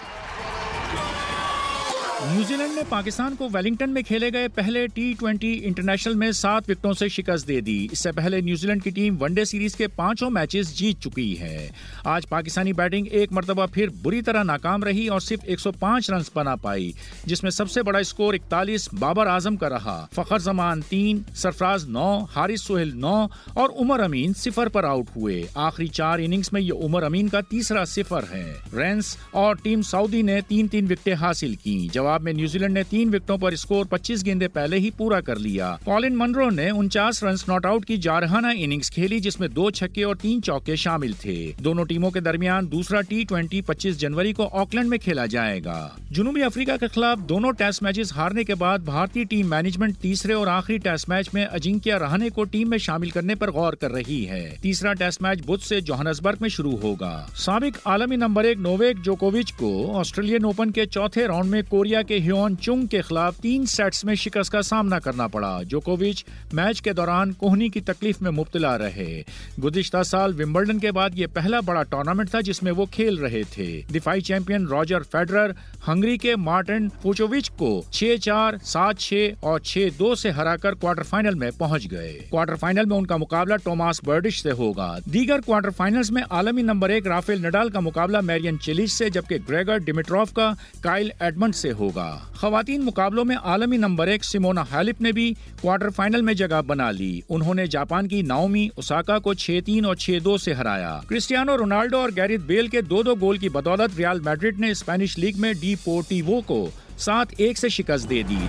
نیوزی لینڈ نے پاکستان کو ویلنگٹن میں کھیلے گئے پہلے T20 انٹرنیشنل میں 7 وکٹوں سے شکست دے دی. اس سے پہلے نیوزی لینڈ کی ٹیم ون ڈے سیریز کے 5 میچز جیت چکی ہے. آج پاکستانی بیٹنگ ایک مرتبہ پھر بری طرح ناکام رہی اور صرف 105 رنز بنا پائی، جس میں سب سے بڑا اسکور 41 بابر اعظم کا رہا. فخر زمان 3، سرفراز 9، حارث سہیل 9 اور عمر امین 0 پر آؤٹ ہوئے. آخری 4 اننگز میں یہ عمر امین کا تیسرا 0 ہے. رینس اور ٹیم سعودی نے 3 وکٹیں حاصل کی. جواب میں نیوزی لینڈ نے 3 وکٹوں پر اسکور 25 گیندیں پہلے ہی پورا کر لیا. کولن منرو نے 49 رنز ناٹ آؤٹ کی جارحانہ اننگز کھیلی، جس میں 2 چھکے اور 3 چوکے شامل تھے. دونوں ٹیموں کے درمیان دوسرا T20 25 جنوری کو آکلینڈ میں کھیلا جائے گا. جنوبی افریقہ کے خلاف دونوں ٹیسٹ میچز ہارنے کے بعد بھارتی ٹیم مینجمنٹ تیسرے اور آخری ٹیسٹ میچ میں اجنکیہ رہانے کو ٹیم میں شامل کرنے پر غور کر رہی ہے. تیسرا ٹیسٹ میچ بدھ سے جوہانسبرگ میں شروع ہوگا. سابق عالمی نمبر 1 نوویک جوکووچ کو آسٹریلین اوپن کے چوتھے راؤنڈ میں کوریا کے ہیون چنگ کے خلاف 3 سیٹس میں شکست کا سامنا کرنا پڑا. جوکووچ میچ کے دوران کوہنی کی تکلیف میں مبتلا رہے. گزشتہ سال ومبلڈن کے بعد یہ پہلا بڑا ٹورنامنٹ تھا جس میں وہ کھیل رہے تھے. دفاعی چیمپئن راجر فیڈرر ہنگری کے مارٹن فوچووچ کو 6-4، 7-6 اور 6-2 سے ہرا کر کوارٹر فائنل میں پہنچ گئے. کوارٹر فائنل میں ان کا مقابلہ ٹوماس برڈش سے ہوگا. دیگر کوارٹر فائنلز میں عالمی نمبر 1 رافیل نڈال کا مقابلہ میرین چیلیچ سے، جبکہ گریگر ڈیمیٹروف کا کائل ایڈمنڈ سے ہوگا. خواتین مقابلوں میں عالمی نمبر 1 سیمونا ہیلپ نے بھی کوارٹر فائنل میں جگہ بنا لی. انہوں نے جاپان کی ناؤمی اوساکا کو 6-3 اور 6-2 سے ہرایا. کرسٹیانو رونالڈو اور گیرتھ بیل کے 2 گول کی بدولت ریال میڈرڈ نے اسپینش لیگ میں ڈیپورٹیوو کو 7-1 سے شکست دے دی.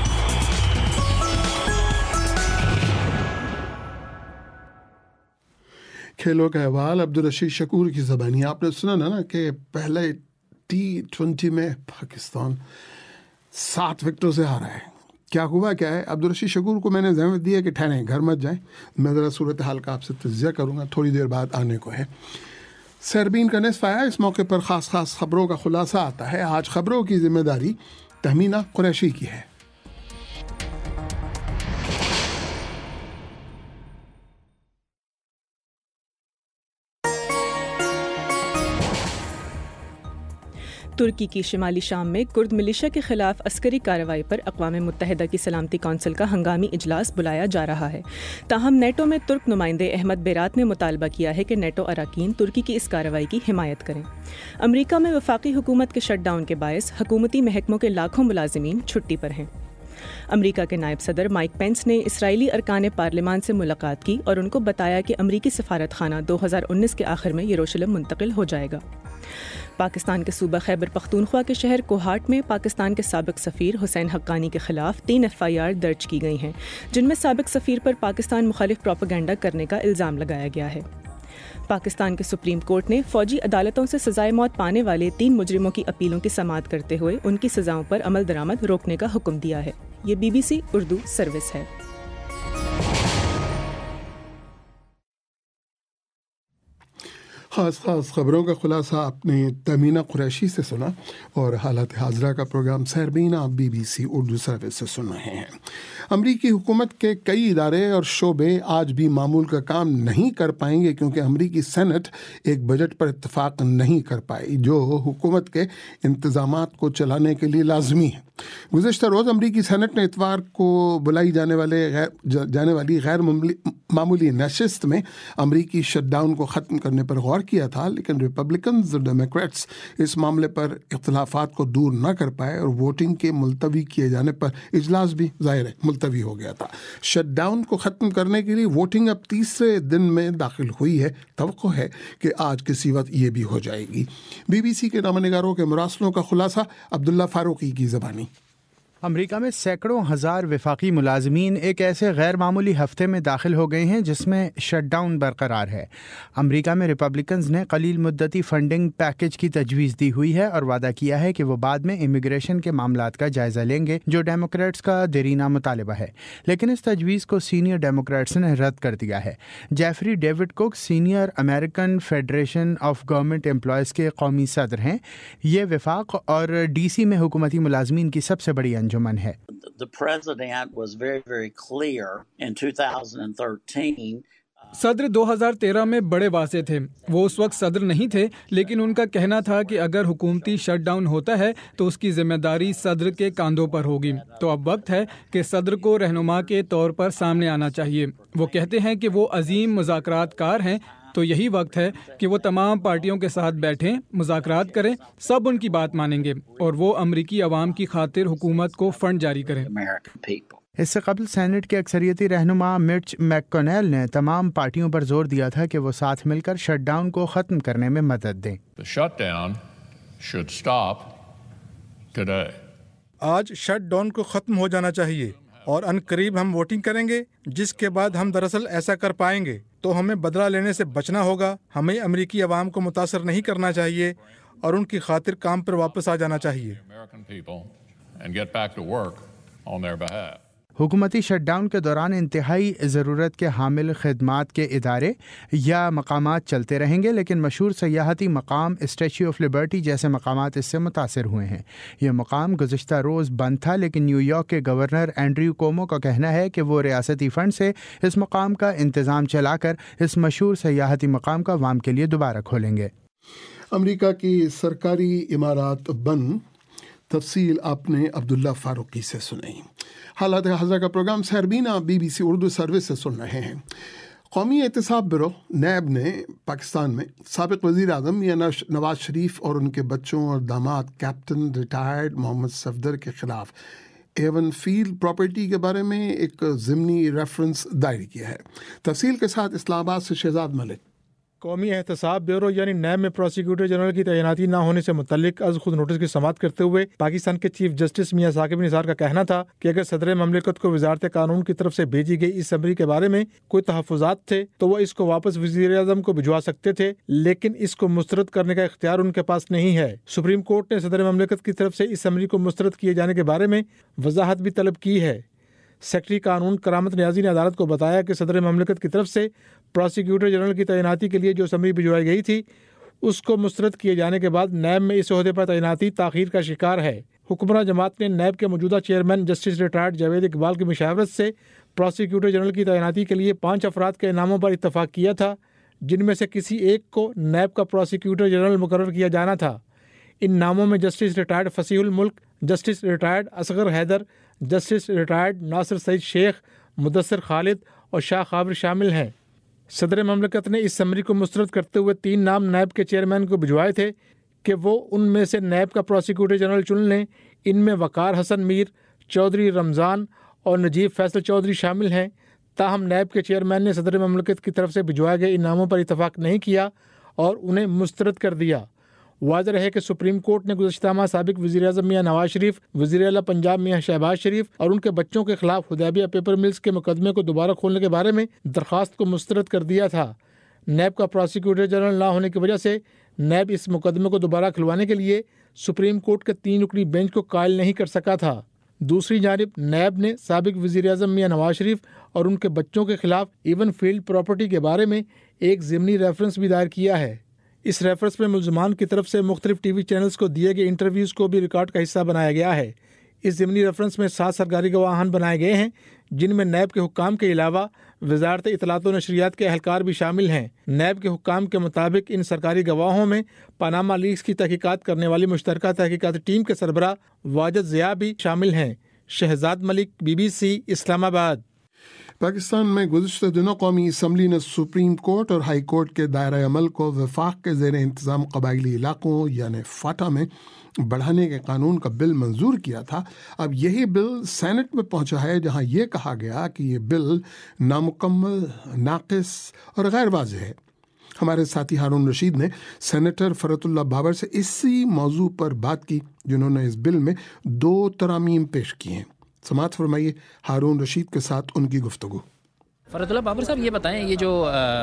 کھیلوں کا احوال عبدالرشید شکور کی زبانی. آپ نے سنا نا کہ پہلے T20 میں پاکستان 7 وکٹوں سے ہارا ہے. کیا ہوا کیا ہے؟ عبدالرشید شکور کو میں نے زحمت دی ہے کہ ٹھہریں، گھر مت جائیں، میں ذرا صورتحال کا آپ سے تجزیہ کروں گا، تھوڑی دیر بعد آنے کو ہے. سیربین کا نصف آیا. اس موقع پر خاص خبروں کا خلاصہ آتا ہے. آج خبروں کی ذمہ داری تہمینہ قریشی کی ہے. ترکی کی شمالی شام میں کرد ملیشیا کے خلاف عسکری کارروائی پر اقوام متحدہ کی سلامتی کونسل کا ہنگامی اجلاس بلایا جا رہا ہے. تاہم نیٹو میں ترک نمائندے احمد بیرات نے مطالبہ کیا ہے کہ نیٹو اراکین ترکی کی اس کارروائی کی حمایت کریں. امریکہ میں وفاقی حکومت کے شٹ ڈاؤن کے باعث حکومتی محکموں کے لاکھوں ملازمین چھٹی پر ہیں. امریکہ کے نائب صدر مائک پینس نے اسرائیلی ارکان پارلیمان سے ملاقات کی اور ان کو بتایا کہ امریکی سفارت خانہ 2019 کے آخر میں یروشلم منتقل ہو جائے گا۔ پاکستان کے صوبہ خیبر پختونخوا کے شہر کوہاٹ میں پاکستان کے سابق سفیر حسین حقانی کے خلاف 3 FIR درج کی گئی ہیں، جن میں سابق سفیر پر پاکستان مخالف پروپیگنڈا کرنے کا الزام لگایا گیا ہے۔ پاکستان کے سپریم کورٹ نے فوجی عدالتوں سے سزائے موت پانے والے 3 مجرموں کی اپیلوں کی سماعت کرتے ہوئے ان کی سزاؤں پر عمل درآمد روکنے کا حکم دیا ہے۔ یہ BBC اردو سروس ہے۔ خاص خبروں کا خلاصہ آپ نے تمینہ قریشی سے سنا اور حالات حاضرہ کا پروگرام سیربین آپ BBC اردو سروس سے سن رہے ہیں۔ امریکی حکومت کے کئی ادارے اور شعبے آج بھی معمول کا کام نہیں کر پائیں گے کیونکہ امریکی سینٹ ایک بجٹ پر اتفاق نہیں کر پائی جو حکومت کے انتظامات کو چلانے کے لیے لازمی ہے۔ گزشتہ روز امریکی سینٹ نے اتوار کو بلائی جانے والی غیر معمولی نشست میں امریکی شٹ ڈاؤن کو ختم کرنے پر غور کیا تھا، لیکن ریپبلکنز اور ڈیموکریٹس اس معاملے پر اختلافات کو دور نہ کر پائے اور ووٹنگ کے ملتوی کیے جانے پر اجلاس بھی ظاہر ہے ملتوی ہو گیا تھا۔ شٹ ڈاؤن کو ختم کرنے کے لیے ووٹنگ اب تیسرے دن میں داخل ہوئی ہے، توقع ہے کہ آج کسی وقت یہ بھی ہو جائے گی۔ BBC کے نامہ نگاروں کے مراسلوں کا خلاصہ عبداللہ فاروقی کی زبانی۔ امریکہ میں سینکڑوں ہزار وفاقی ملازمین ایک ایسے غیر معمولی ہفتے میں داخل ہو گئے ہیں جس میں شٹ ڈاؤن برقرار ہے۔ امریکہ میں ریپبلکنز نے قلیل مدتی فنڈنگ پیکج کی تجویز دی ہوئی ہے اور وعدہ کیا ہے کہ وہ بعد میں امیگریشن کے معاملات کا جائزہ لیں گے، جو ڈیموکریٹس کا دیرینہ مطالبہ ہے، لیکن اس تجویز کو سینئر ڈیموکریٹس نے رد کر دیا ہے۔ Jeffrey David Cox senior American federation of government employees کے قومی صدر ہیں۔ یہ وفاق اور DC میں حکومتی ملازمین کی سب سے بڑی انجمن ہے۔ The president was very, very clear in 2013. صدر 2013 میں بڑے واضح تھے۔ وہ اس وقت صدر نہیں تھے، لیکن ان کا کہنا تھا کہ اگر حکومتی شٹ ڈاؤن ہوتا ہے تو اس کی ذمہ داری صدر کے کاندھوں پر ہوگی۔ تو اب وقت ہے کہ صدر کو رہنما کے طور پر سامنے آنا چاہیے۔ وہ کہتے ہیں کہ وہ عظیم مذاکرات کار ہیں، تو یہی وقت ہے کہ وہ تمام پارٹیوں کے ساتھ بیٹھیں، مذاکرات کریں، سب ان کی بات مانیں گے اور وہ امریکی عوام کی خاطر حکومت کو فنڈ جاری کریں۔ اس سے قبل سینٹ کے اکثریتی رہنما مرچ میککنیل نے تمام پارٹیوں پر زور دیا تھا کہ وہ ساتھ مل کر شٹ ڈاؤن کو ختم کرنے میں مدد دیں۔ آج شٹ ڈاؤن کو ختم ہو جانا چاہیے اور ان قریب ہم ووٹنگ کریں گے، جس کے بعد ہم دراصل ایسا کر پائیں گے۔ تو ہمیں بدلہ لینے سے بچنا ہوگا، ہمیں امریکی عوام کو متاثر نہیں کرنا چاہیے اور ان کی خاطر کام پر واپس آ جانا چاہیے۔ حکومتی شٹ ڈاؤن کے دوران انتہائی ضرورت کے حامل خدمات کے ادارے یا مقامات چلتے رہیں گے، لیکن مشہور سیاحتی مقام اسٹیچو آف لبرٹی جیسے مقامات اس سے متاثر ہوئے ہیں۔ یہ مقام گزشتہ روز بند تھا، لیکن نیو یارک کے گورنر اینڈریو کومو کا کہنا ہے کہ وہ ریاستی فنڈ سے اس مقام کا انتظام چلا کر اس مشہور سیاحتی مقام کا عوام کے لیے دوبارہ کھولیں گے۔ امریکہ کی سرکاری عمارات بند، تفصیل آپ نے عبداللہ فاروقی سے سنی۔ حالات حاضرہ کا پروگرام سیربین آپ BBC اردو سروس سے سن رہے ہیں۔ قومی احتساب بیورو نیب نے پاکستان میں سابق وزیر اعظم نواز شریف اور ان کے بچوں اور داماد کیپٹن ریٹائرڈ محمد صفدر کے خلاف ایون فیلڈ پراپرٹی کے بارے میں ایک ضمنی ریفرنس دائر کیا ہے۔ تفصیل کے ساتھ اسلام آباد سے شہزاد ملک۔ قومی احتساب بیورو یعنی نیب میں پروسیکیوٹر جنرل کی تعیناتی نہ ہونے سے متعلق از خود نوٹس کی سماعت کرتے ہوئے پاکستان کے چیف جسٹس میاں ثاقب نثار کا کہنا تھا کہ اگر صدر مملکت کو وزارت قانون کی طرف سے بھیجی گئی اس سمری کے بارے میں کوئی تحفظات تھے تو وہ اس کو واپس وزیر اعظم کو بھجوا سکتے تھے، لیکن اس کو مسترد کرنے کا اختیار ان کے پاس نہیں ہے۔ سپریم کورٹ نے صدر مملکت کی طرف سے اس سمری کو مسترد کیے جانے کے بارے میں وضاحت بھی طلب کی ہے۔ سیکرٹری قانون کرامت نیازی نے عدالت کو بتایا کہ صدر مملکت کی طرف سے پروسیکیوٹر جنرل کی تعیناتی کے لیے جو سمری بھجوائی گئی تھی اس کو مسترد کیے جانے کے بعد نیب میں اس عہدے پر تعیناتی تاخیر کا شکار ہے۔ حکمراں جماعت نے نیب کے موجودہ chairman justice retired Javed Iqbal کی مشاورت سے پروسیکیوٹر جنرل کی تعیناتی کے لیے 5 افراد کے ناموں پر اتفاق کیا تھا، جن میں سے کسی ایک کو نیب کا پروسیکیوٹر جنرل مقرر کیا جانا تھا۔ ان ناموں میں justice retired Fasih ul Mulk, justice retired Asghar Haider, justice retired Nasir Saeed Sheikh, Mudassar خالد اور شاہ خابر شامل ہیں۔ صدر مملکت نے اس سمری کو مسترد کرتے ہوئے 3 نام نیب کے چیئرمین کو بھجوائے تھے کہ وہ ان میں سے نیب کا پروسیکیوٹر جنرل چن لیں۔ ان میں وقار حسن میر، चौधरी रमज़ान और नजीब फैसल चौधरी शामिल हैं। ताहम नैब के चेयरमैन ने सदर ममलकत की तरफ से भिजवाए गए इनामों पर इतफाक़ नहीं किया और उन्हें मुस्तरद कर दिया। वाज़ेह रहे कि सुप्रीम कोर्ट ने गुज़श्ता माह साबिक़ वज़ीर-ए-आज़म मियां नवाज शरीफ, वज़ीर आला पंजाब मियां शहबाज शरीफ और उनके बच्चों के खिलाफ हुदैबिया पेपर मिल्स के मुकदमे को दोबारा खोलने के बारे में दरख्वास्त को मुस्तरद कर दिया था। नैब का प्रोसिक्यूटर जनरल ना होने की वजह से नैब इस मुकदमे को दोबारा खुलवाने के लिए सुप्रीम कोर्ट के 3 रुकनी बेंच को कायल नहीं कर सका था। दूसरी जानिब नैब ने साबिक़ वज़ीर-ए-आज़म मियां नवाज शरीफ और उनके बच्चों के खिलाफ इवन फील्ड प्रॉपर्टी के बारे में एक ज़िमनी रेफरेंस भी दायर किया है। इस रेफरेंस में मुल्ज़मान की तरफ से मुख्तलिफ टीवी चैनल्स को दिए गए इंटरव्यूज़ को भी रिकॉर्ड का हिस्सा बनाया गया है। इस ज़िमनी रेफरेंस में 7 सरकारी गवाहान बनाए गए हैं, जिनमें नैब के हुक्काम के अलावा वज़ारत इत्तलात व नशरियात के अहलकार भी शामिल हैं। नैब के हुक्काम के मुताबिक इन सरकारी गवाहों में पनामा लीक्स की तहकीकात करने वाली मुश्तरका तहकीकाती टीम के सरबराह वाजिद ज़िया भी शामिल हैं। शहजाद मलिक, BBC, इस्लामाबाद। पाकिस्तान में गुज़श्ता दिनों कौमी असम्बली ने सुप्रीम कोर्ट और हाई कोर्ट के दायरा अमल को वफाक के ज़ेर इंतज़ाम कबायली इलाकों यानी फाटा में बढ़ाने के कानून का बिल मंजूर किया था। अब यही बिल सेनेट में पहुंचा है, जहां ये कहा गया कि ये बिल नामुकम्मल, नाक़िस और गैर वाज़ेह है। हमारे साथी हारून रशीद ने सेनेटर फ़रतुल्लाह बाबर से इसी मौजू पर बात की, जिन्होंने इस बिल में 2 तरामीम पेश की हैं। समात फरमाइए हारून रशीद के साथ उनकी गुफ्तगू। फ़रतुल्लाह बाबर साहब, ये बताएं, ये जो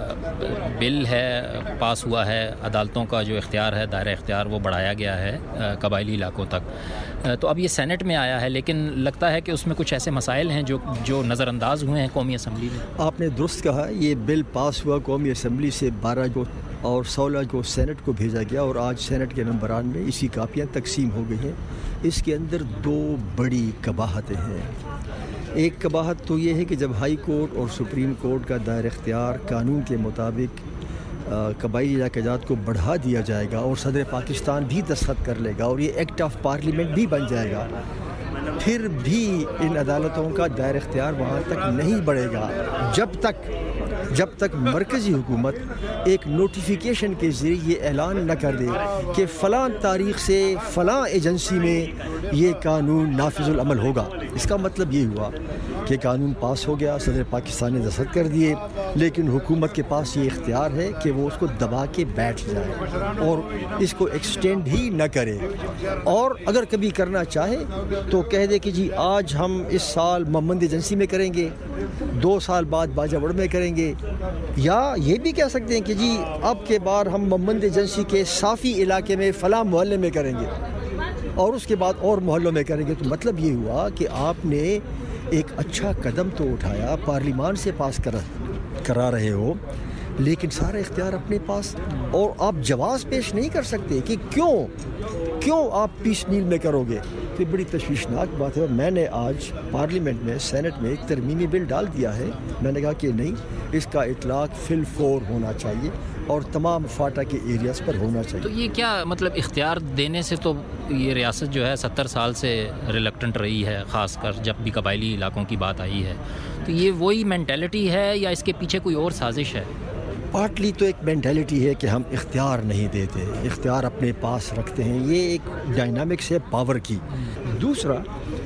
बिल है पास हुआ है, अदालतों का जो इख्तियार है, दायरा इख्तियार वो बढ़ाया गया है कबायली इलाकों तक, तो अब ये सेनेट में आया है, लेकिन लगता है कि उसमें कुछ ऐसे मसाइल हैं जो नज़रअंदाज हुए हैं कौमी असम्बली में। आपने दुरुस्त कहा, ये बिल पास हुआ कौमी असम्बली से 12 को और 16 को सेनेट को भेजा गया और आज सेनेट के मेंबरान में इसी कापियाँ तकसीम हो गई हैं। इसके अंदर 2 बड़ी कबाहतें हैं। एक कबाहत तो ये है कि जब हाई कोर्ट और सुप्रीम कोर्ट का दायरा इख्तियार कानून के मुताबिक कबायली इलाक़ात को बढ़ा दिया जाएगा और सदर पाकिस्तान भी दस्तखत कर लेगा और ये एक्ट ऑफ पार्लियामेंट भी बन जाएगा, फिर भी इन अदालतों का दायरा इख्तियार वहाँ तक नहीं बढ़ेगा जब तक मरकज़ी हुकूमत एक नोटिफिकेशन के ज़रिए ये ऐलान न कर दे कि फ़लाँ तारीख़ से फ़लाँ एजेंसी में ये कानून नाफिजुल अमल होगा। इसका मतलब ये हुआ कि कानून पास हो गया, सदर पाकिस्तान ने दस्तखत कर दिए, लेकिन हुकूमत के पास ये इख्तियार है कि वो उसको दबा के बैठ जाए और इसको एक्सटेंड ही न करे, और अगर कभी करना चाहे तो कह दे कि जी आज हम इस साल मोहम्मद एजेंसी में करेंगे, 2 साल बाद बाजावड़ में करेंगे, या ये भी कह सकते हैं कि जी अब के बार हम मोहम्मद एजेंसी के साफ़ी इलाके में फ़लाँ मोहल्ले में करेंगे और उसके बाद और मोहल्लों में करेंगे। तो मतलब ये हुआ कि आपने एक अच्छा कदम तो उठाया, पार्लियामान से पास करा रहे हो, लेकिन सारा इख्तियार अपने पास, और आप जवाब पेश नहीं कर सकते कि क्यों आप पीस मील में करोगे। तो बड़ी तशवीशनाक बात है। मैंने आज पार्लियामेंट में, सेनेट में एक तरमीमी बिल डाल दिया है। मैंने कहा कि नहीं, इसका इतलाक़ फिल फोर होना चाहिए और तमाम फाटा के एरियाज़ पर होना चाहिए। तो ये क्या मतलब इख्तियार देने से तो ये रियासत जो है 70 साल से रिलक्टेंट रही है, ख़ासकर जब भी कबायली इलाकों की बात आई है, तो ये वही मेंटालिटी है या इसके पीछे कोई और साजिश है? पार्टली तो एक मेंटालिटी है कि हम इख्तियार नहीं देते, इख्तियार अपने पास रखते हैं, ये एक डायनामिक्स है पावर की। दूसरा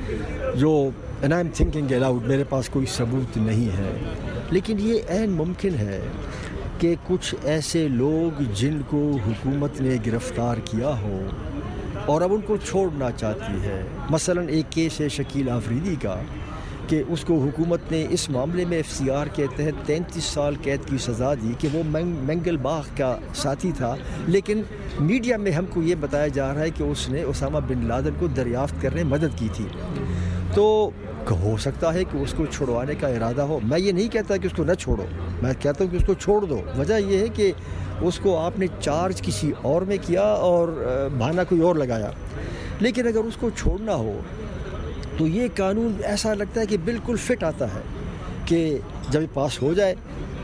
जो and I am thinking aloud, मेरे पास कोई सबूत नहीं है, लेकिन ये ऐन मुमकिन है कि कुछ ऐसे लोग जिनको हुकूमत ने गिरफ़्तार किया हो और अब उनको छोड़ना चाहती है। मसलन एक केस है शकील आफरीदी का कि उसको हुकूमत ने इस मामले में FCR के तहत 33 साल कैद की सज़ा दी कि वो मंगल बाग का साथी था, लेकिन मीडिया में हमको ये बताया जा रहा है कि उसने उसामा बिन लादेन को दरियाफ्त करने में मदद की थी। तो हो सकता है कि उसको छुड़वाने का इरादा हो। मैं ये नहीं कहता कि उसको न छोड़ो, मैं कहता हूँ कि उसको छोड़ दो। वजह यह है कि उसको आपने चार्ज किसी और में किया और बहाना कोई और लगाया, लेकिन अगर उसको छोड़ना हो तो ये कानून ऐसा लगता है कि बिल्कुल फिट आता है कि जब ये पास हो जाए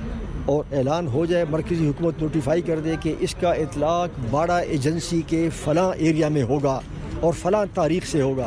और ऐलान हो जाए, मरकज़ी हुकूमत नोटिफाई कर दे कि इसका इतलाक़ बाड़ा एजेंसी के फ़लाँ एरिया में होगा और फ़लाँ तारीख़ से होगा,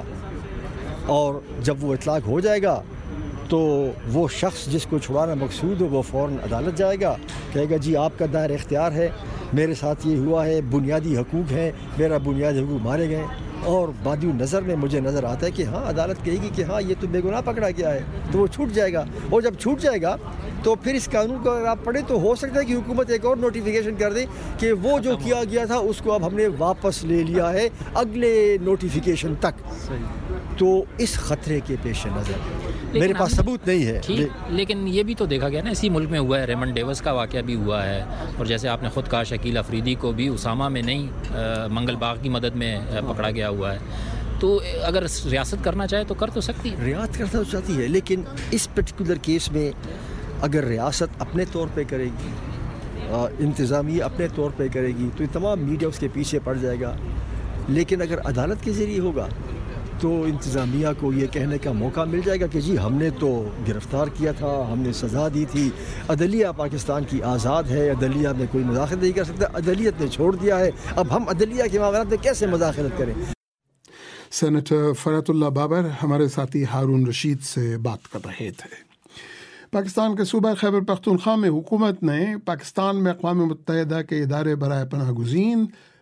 और जब वो इतलाक़ हो जाएगा तो वो शख्स जिसको छुड़ाना मकसूद हो वो फ़ौरन अदालत जाएगा, कहेगा जी आपका दायरा इख्तियार है, मेरे साथ ये हुआ है, बुनियादी हकूक़ हैं, मेरा बुनियादी हकूक़ मारे गए, اور بعدی نظر میں مجھے نظر آتا ہے کہ ہاں عدالت کہے گی کہ ہاں یہ تو بے گناہ پکڑا گیا ہے، تو وہ چھوٹ جائے گا، اور جب چھوٹ جائے گا تو پھر اس قانون کو اگر آپ پڑھیں تو ہو سکتا ہے کہ حکومت ایک اور نوٹیفیکیشن کر دے کہ وہ جو کیا گیا تھا اس کو اب ہم نے واپس لے لیا ہے اگلے نوٹیفیکیشن تک. تو اس خطرے کے پیش نظر میرے پاس ثبوت نہیں ہے، لیکن یہ بھی تو دیکھا گیا نا اسی ملک میں ہوا ہے، ریمنڈ ڈیوس کا واقعہ بھی ہوا ہے، اور جیسے آپ نے خود کہا شکیل افریدی کو بھی اسامہ میں نہیں منگل باغ کی مدد میں پکڑا گیا ہوا ہے. تو اگر ریاست کرنا چاہے تو کر تو سکتی ہے، ریاست کرنا چاہتی ہے، لیکن اس پرٹیکولر کیس میں اگر ریاست اپنے طور پہ کرے گی، انتظامیہ اپنے طور پہ کرے گی تو تمام میڈیا اس کے پیچھے پڑ جائے گا. لیکن اگر عدالت کے ذریعے ہوگا تو انتظامیہ کو یہ کہنے کا موقع مل جائے گا کہ جی ہم نے تو گرفتار کیا تھا، ہم نے سزا دی تھی، عدلیہ پاکستان کی آزاد ہے، عدلیہ میں کوئی مداخلت نہیں کر سکتا، عدلیت نے چھوڑ دیا ہے، اب ہم عدلیہ کے معاملات میں کیسے مداخلت کریں. سینیٹر فرحت اللہ بابر ہمارے ساتھی ہارون رشید سے بات کر رہے تھے. پاکستان کے صوبہ خیبر پختونخوا میں حکومت نے پاکستان میں اقوام متحدہ کے ادارے برائے پناہ گزین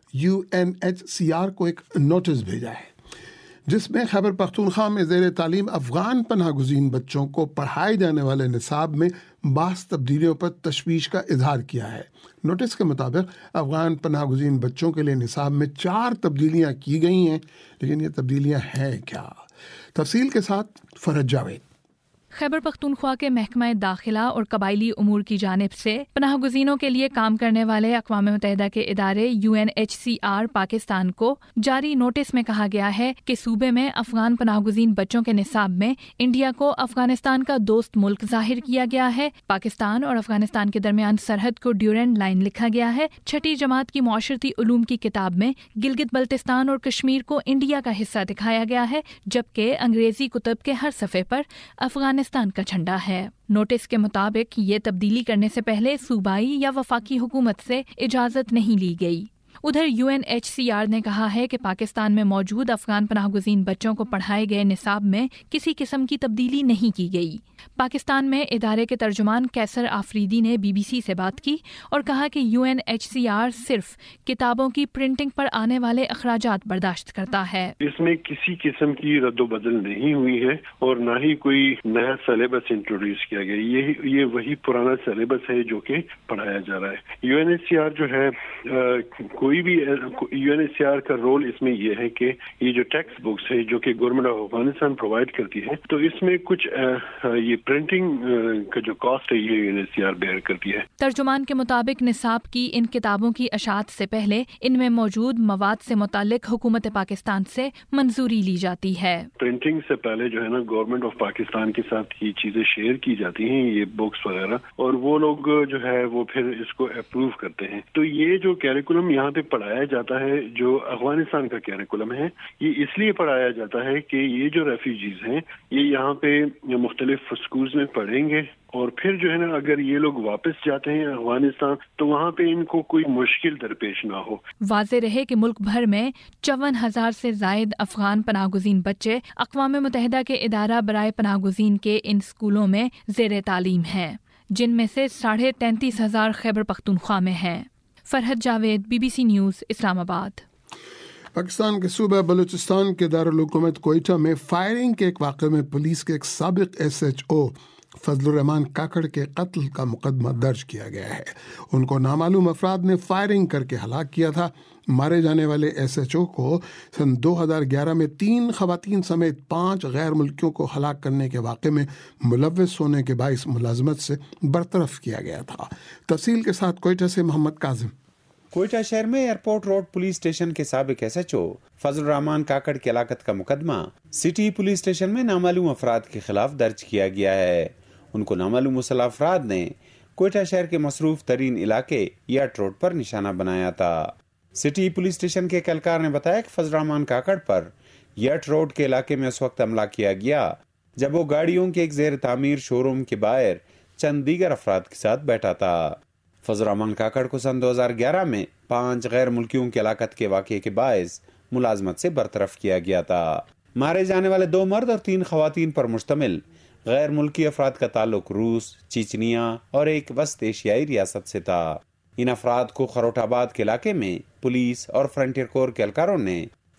UNHCR کو ایک نوٹس بھیجا ہے، جس میں خیبر پختونخوا میں زیر تعلیم افغان پناہ گزین بچوں کو پڑھائے جانے والے نصاب میں بعض تبدیلیوں پر تشویش کا اظہار کیا ہے. نوٹس کے مطابق افغان پناہ گزین بچوں کے لیے نصاب میں 4 تبدیلیاں کی گئی ہیں، لیکن یہ تبدیلیاں ہیں کیا؟ تفصیل کے ساتھ فرحت جاوید. خیبر پختونخوا کے محکمہ داخلہ اور قبائلی امور کی جانب سے پناہ گزینوں کے لیے کام کرنے والے اقوام متحدہ کے ادارے UNHCR پاکستان کو جاری نوٹس میں کہا گیا ہے کہ صوبے میں افغان پناہ گزین بچوں کے نصاب میں انڈیا کو افغانستان کا دوست ملک ظاہر کیا گیا ہے. پاکستان اور افغانستان کے درمیان سرحد کو ڈیورینڈ لائن لکھا گیا ہے. 6ٹھی جماعت کی معاشرتی علوم کی کتاب میں گلگت بلتستان اور کشمیر کو انڈیا کا حصہ دکھایا گیا ہے، جبکہ انگریزی کتب کے ہر صفحے پر افغانستان کا جھنڈا ہے. نوٹس کے مطابق یہ تبدیلی کرنے سے پہلے صوبائی یا وفاقی حکومت سے اجازت نہیں لی گئی. ادھر UNHCR نے کہا ہے کہ پاکستان میں موجود افغان پناہ گزین بچوں کو پڑھائے گئے نصاب میں کسی قسم کی تبدیلی نہیں کی گئی. پاکستان میں ادارے کے ترجمان کیسر آفریدی نے BBC سے بات کی اور کہا کہ UNHCR صرف کتابوں کی پرنٹنگ پر آنے والے اخراجات برداشت کرتا ہے. اس میں کسی قسم کی رد و بدل نہیں ہوئی ہے اور نہ ہی کوئی نیا سلیبس انٹروڈیوس کیا گیا. یہ وہی پرانا سلیبس ہے جو کہ پڑھایا جا رہا ہے. UNHCR جو ہے کوئی بھی UNHCR کا رول اس میں یہ ہے کہ یہ جو ٹیکسٹ بکس ہے جو کہ گورنمنٹ آف افغانستان پرووائڈ کرتی ہے، تو اس میں کچھ یہ پرنٹنگ کا جو کاسٹ ہے یہ UNHCR بیئر کرتی ہے. ترجمان کے مطابق نصاب کی ان کتابوں کی اشاعت سے پہلے ان میں موجود مواد سے متعلق حکومت پاکستان سے منظوری لی جاتی ہے. پرنٹنگ سے پہلے جو ہے نا گورنمنٹ آف پاکستان کے ساتھ یہ چیزیں شیئر کی جاتی ہیں، یہ بکس وغیرہ، اور وہ لوگ جو ہے وہ پھر اس کو اپروو کرتے ہیں. تو یہ جو کیریکولم یہاں پہ پڑھایا جاتا ہے، جو افغانستان کا کیریکولم ہے، یہ اس لیے پڑھایا جاتا ہے کہ یہ جو ریفیوجیز ہیں یہ یہاں پہ مختلف اسکولز میں پڑھیں گے، اور پھر جو ہے نا اگر یہ لوگ واپس جاتے ہیں افغانستان تو وہاں پہ ان کو کوئی مشکل درپیش نہ ہو. واضح رہے کہ ملک بھر میں 54,000 سے زائد افغان پناہ گزین بچے اقوام متحدہ کے ادارہ برائے پناہ گزین کے ان اسکولوں میں زیر تعلیم ہیں، جن میں سے 33,500 خیبر پختونخوا میں ہیں. Farhat Javed BBC news Islamabad. Pakistan کے صوبہ بلوچستان کے دارالحکومت کوئٹہ میں فائرنگ کے ایک واقعے میں پولیس کے ایک سابق SHO فضل الرحمان کاکڑ کے قتل کا مقدمہ درج کیا گیا ہے. ان کو نامعلوم افراد نے فائرنگ کر کے ہلاک کیا تھا. مارے جانے والے SHO کو سن 2011 میں 3 خواتین سمیت 5 غیر ملکیوں کو ہلاک کرنے کے واقعے میں ملوث ہونے کے باعث ملازمت سے برطرف کیا گیا تھا. تفصیل کے ساتھ کوئٹہ سے محمد کاظم. کوئٹہ شہر میں ایئرپورٹ روڈ پولیس اسٹیشن کے سابق SHO فضل الرحمان کاکڑ کی ہلاکت کا مقدمہ سٹی پولیس اسٹیشن میں نامعلوم افراد کے خلاف درج کیا گیا ہے. ان کو نامعلوم مسلح افراد نے کوئٹہ شہر کے مصروف ترین علاقے یٹ روڈ پر نشانہ بنایا تھا. سٹی پولیس اسٹیشن کے اہلکار نے بتایا کہ فضل الرحمان کاکڑ پر یٹ روڈ کے علاقے میں اس وقت حملہ کیا گیا جب وہ گاڑیوں کے ایک زیر تعمیر شو روم کے باہر چند دیگر افراد کے ساتھ بیٹھا تھا. فضل الرحمان کاکڑ کو سن 2011 میں 5 غیر ملکیوں کی ہلاکت کے واقعے کے باعث ملازمت سے برطرف کیا گیا تھا. مارے جانے والے 2 مرد اور 3 خواتین پر مشتمل غیر ملکی افراد کا تعلق روس، چیچنیا اور ایک وسط ایشیائی ریاست سے تھا. ان افراد کو خروٹ آباد کے علاقے میں پولیس اور فرنٹیئر کور کے اہلکاروں نے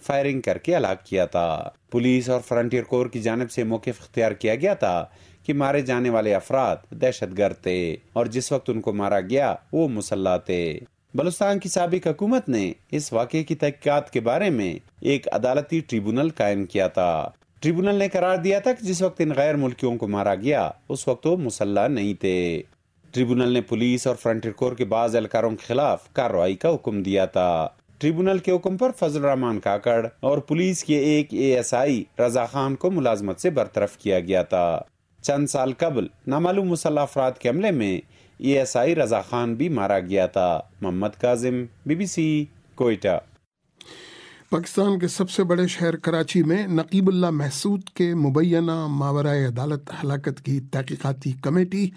فائرنگ کر کے ہلاک کیا تھا۔ پولیس اور فرنٹیئر کور کی جانب سے موقف اختیار کیا گیا تھا کہ مارے جانے والے افراد دہشت گرد تھے اور جس وقت ان کو مارا گیا وہ مسلح تھے۔ بلوچستان کی سابق حکومت نے اس واقعے کی تحقیقات کے بارے میں ایک عدالتی ٹریبونل قائم کیا تھا۔ ٹریبونل نے قرار دیا تھا کہ جس وقت ان غیر ملکیوں کو مارا گیا اس وقت وہ مسلح نہیں تھے۔ ٹریبونل نے پولیس اور فرنٹیئر کور کے بعض اہلکاروں کے خلاف کارروائی کا حکم دیا تھا۔ ٹریبونل کے حکم پر فضل الرحمان کاکڑ اور پولیس کے ایک ASI رضا خان کو ملازمت سے برطرف کیا گیا تھا۔ چند سال قبل نامعلوم مسلح افراد کے حملے میں ASI رضا خان بھی مارا گیا تھا۔ محمد کاظم، BBC، کوئٹہ۔ پاکستان کے سب سے بڑے شہر کراچی میں نقیب اللہ محسود کے مبینہ ماورائے عدالت ہلاکت کی تحقیقاتی کمیٹی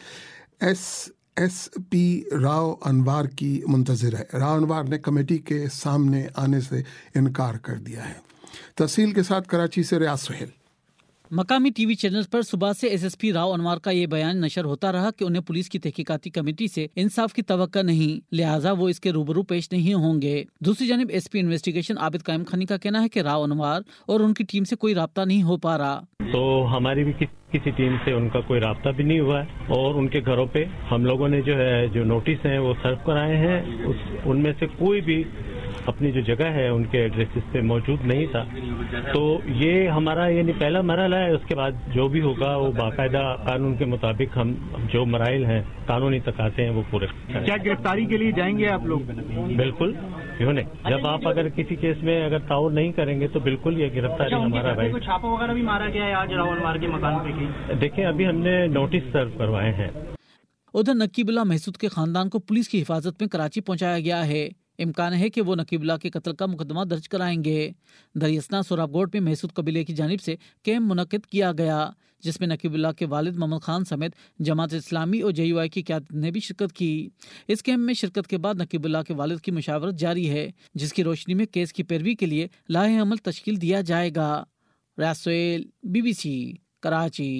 SSP راؤ انوار کی منتظر ہے۔ راؤ انوار نے کمیٹی کے سامنے آنے سے انکار کر دیا ہے۔ تفصیل کے ساتھ کراچی سے ریاض سہیل۔ مقامی ٹی وی چینلز پر صبح سے SSP راؤ انوار کا یہ بیان نشر ہوتا رہا کہ انہیں پولیس کی تحقیقاتی کمیٹی سے انصاف کی توقع نہیں، لہٰذا وہ اس کے روبرو پیش نہیں ہوں گے۔ دوسری جانب SP انویسٹیگیشن عابد قائم خانی کا کہنا ہے کہ راؤ انوار اور ان کی ٹیم سے کوئی رابطہ نہیں ہو پا رہا۔ تو ہماری بھی کسی ٹیم سے ان کا کوئی رابطہ بھی نہیں ہوا ہے اور ان کے گھروں پہ ہم لوگوں نے جو نوٹس ہیں وہ سرو کرائے ہیں، ان میں سے کوئی بھی اپنی جو جگہ ہے ان کے ایڈریسز پہ موجود نہیں تھا۔ تو یہ ہمارا پہلا مرحلہ ہے، اس کے بعد جو بھی ہوگا وہ باقاعدہ قانون کے مطابق ہم جو مراحل ہیں قانونی تقاضے ہیں وہ پورے۔ کیا گرفتاری کے لیے جائیں گے آپ لوگ؟ بالکل، کیوں نہیں؟ جب آپ اگر کسی کیس میں اگر تعاون نہیں کریں گے تو بالکل یہ گرفتاری ہمارا رائٹ۔ چھاپا وغیرہ بھی مارا گیا ہے آج راؤ انوار کے مکان پہ؟ دیکھیں ابھی ہم نے نوٹس سرو کروائے ہیں۔ ادھر نقیب اللہ محسود کے خاندان کو پولیس کی حفاظت میں کراچی پہنچایا گیا ہے۔ امکان ہے کہ وہ نقیب اللہ کے قتل کا مقدمہ درج کرائیں گے۔ دریاسنا سوراب گوٹ میں محسود قبیلے کی جانب سے کیمپ منعقد کیا گیا جس میں نقیب اللہ کے والد محمد خان سمیت جماعت اسلامی اور JUI کی قیادت نے بھی شرکت کی۔ اس کیمپ میں شرکت کے بعد نقیب اللہ کے والد کی مشاورت جاری ہے جس کی روشنی میں کیس کی پیروی کے لیے لاہ عمل تشکیل دیا جائے گا۔ ریاض سہیل، BBC، کراچی۔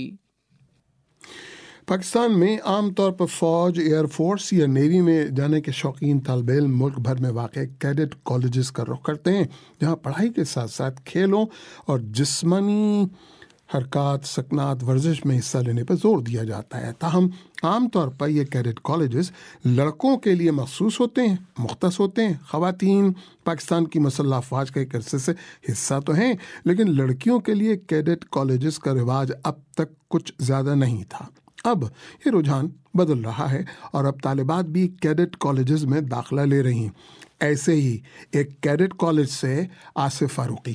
پاکستان میں عام طور پر فوج، ایئر فورس یا نیوی میں جانے کے شوقین طالب علم ملک بھر میں واقع کیڈٹ کالجز کا رخ کرتے ہیں جہاں پڑھائی کے ساتھ ساتھ کھیلوں اور جسمانی حرکات، سکنات، ورزش میں حصہ لینے پر زور دیا جاتا ہے۔ تاہم عام طور پر یہ کیڈٹ کالجز لڑکوں کے لیے مخصوص ہوتے ہیں، مختص ہوتے ہیں۔ خواتین پاکستان کی مسلح افواج کا ایک عرصے سے حصہ تو ہیں لیکن لڑکیوں کے لیے کیڈٹ کالجز کا رواج اب تک کچھ زیادہ نہیں تھا۔ اب یہ رجحان بدل رہا ہے اور اب طالبات بھی کیڈٹ کالجز میں داخلہ لے رہی ہیں۔ ایسے ہی ایک کیڈٹ کالج سے آصف فاروقی۔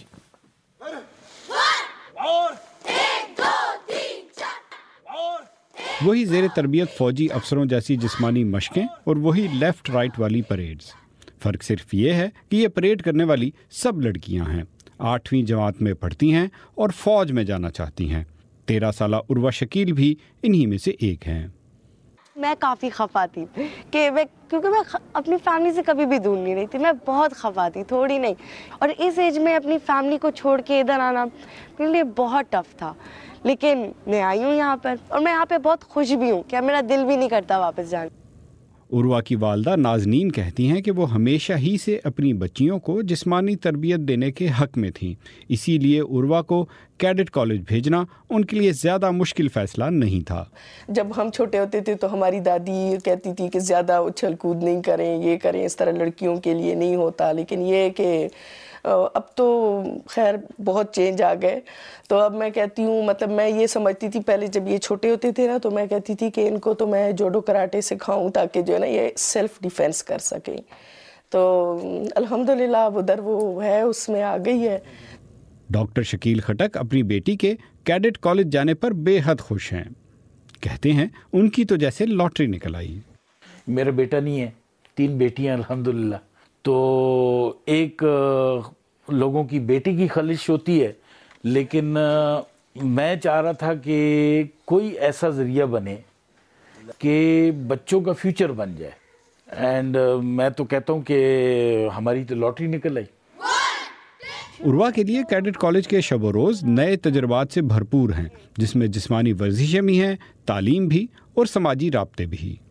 وہی زیر تربیت فوجی افسروں جیسی جسمانی مشقیں اور وہی لیفٹ رائٹ والی پریڈز۔ فرق صرف یہ ہے کہ یہ پریڈ کرنے والی سب لڑکیاں ہیں، 8ویں جماعت میں پڑھتی ہیں اور فوج میں جانا چاہتی ہیں۔ 13 سالہ عروہ شکیل بھی انہی میں سے ایک ہیں۔ میں کافی خفا تھی کیونکہ میں اپنی فیملی سے کبھی بھی دور نہیں رہی تھی، میں بہت خفا تھی، تھوڑی نہیں، اور اس ایج میں اپنی فیملی کو چھوڑ کے ادھر آنا میرے لیے بہت ٹف تھا، لیکن میں آئی ہوں یہاں پر اور میں یہاں پہ بہت خوش بھی ہوں کہ میرا دل بھی نہیں کرتا واپس جانا۔ عروہ کی والدہ نازنین کہتی ہیں کہ وہ ہمیشہ ہی سے اپنی بچیوں کو جسمانی تربیت دینے کے حق میں تھیں، اسی لیے عروہ کو کیڈٹ کالج بھیجنا ان کے لیے زیادہ مشکل فیصلہ نہیں تھا۔ جب ہم چھوٹے ہوتے تھے تو ہماری دادی کہتی تھی کہ زیادہ اچھل کود نہیں کریں، یہ کریں، اس طرح لڑکیوں کے لیے نہیں ہوتا، لیکن یہ کہ اب تو خیر بہت چینج آ گئے، تو اب میں کہتی ہوں، مطلب میں یہ سمجھتی تھی پہلے جب یہ چھوٹے ہوتے تھے نا، تو میں کہتی تھی کہ ان کو تو میں جوڈو کراٹے سکھاؤں تاکہ جو ہے نا یہ سیلف ڈیفینس کر سکیں، تو الحمدللہ اب ادھر وہ ہے، اس میں آ گئی ہے۔ ڈاکٹر شکیل خٹک اپنی بیٹی کے کیڈٹ کالج جانے پر بے حد خوش ہیں، کہتے ہیں ان کی تو جیسے لاٹری نکل آئی۔ میرا بیٹا نہیں ہے، 3 بیٹیاں الحمدللہ، تو ایک لوگوں کی بیٹی کی خواہش ہوتی ہے، لیکن میں چاہ رہا تھا کہ کوئی ایسا ذریعہ بنے کہ بچوں کا فیوچر بن جائے، اینڈ میں تو کہتا ہوں کہ ہماری تو لاٹری نکل آئی۔ عروہ کے لیے کیڈٹ کالج کے شب و روز نئے تجربات سے بھرپور ہیں، جس میں جسمانی ورزشیں بھی ہیں، تعلیم بھی اور سماجی رابطے بھی۔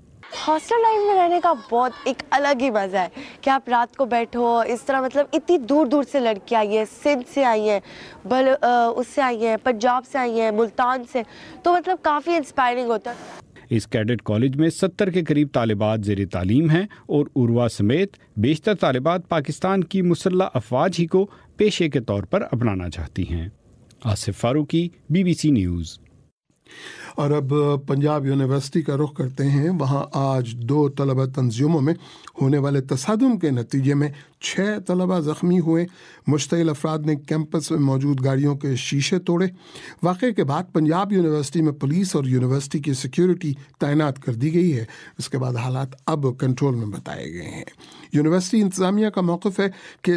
ہاسٹل لائف میں رہنے کا بہت ایک الگ ہی مزہ ہے کہ آپ رات کو بیٹھو اس طرح، مطلب اتنی دور دور سے لڑکیاں آئی ہیں، سندھ سے آئی ہیں، اس سے آئی ہیں، پنجاب سے آئی ہیں، ملتان سے، تو مطلب کافی انسپائرنگ ہوتا ہے۔ اس کیڈٹ کالج میں 70 کے قریب طالبات زیر تعلیم ہیں اور عروہ سمیت بیشتر طالبات پاکستان کی مسلح افواج ہی کو پیشے کے طور پر اپنانا چاہتی ہیں۔ Asif Farooqi, BBC news. اور اب پنجاب یونیورسٹی کا رخ کرتے ہیں۔ وہاں آج 2 طلبہ تنظیموں میں ہونے والے تصادم کے نتیجے میں 6 طلبہ زخمی ہوئے۔ مشتعل افراد نے کیمپس میں موجود گاڑیوں کے شیشے توڑے۔ واقعے کے بعد پنجاب یونیورسٹی میں پولیس اور یونیورسٹی کی سیکیورٹی تعینات کر دی گئی ہے۔ اس کے بعد حالات اب کنٹرول میں بتائے گئے ہیں۔ یونیورسٹی انتظامیہ کا موقف ہے کہ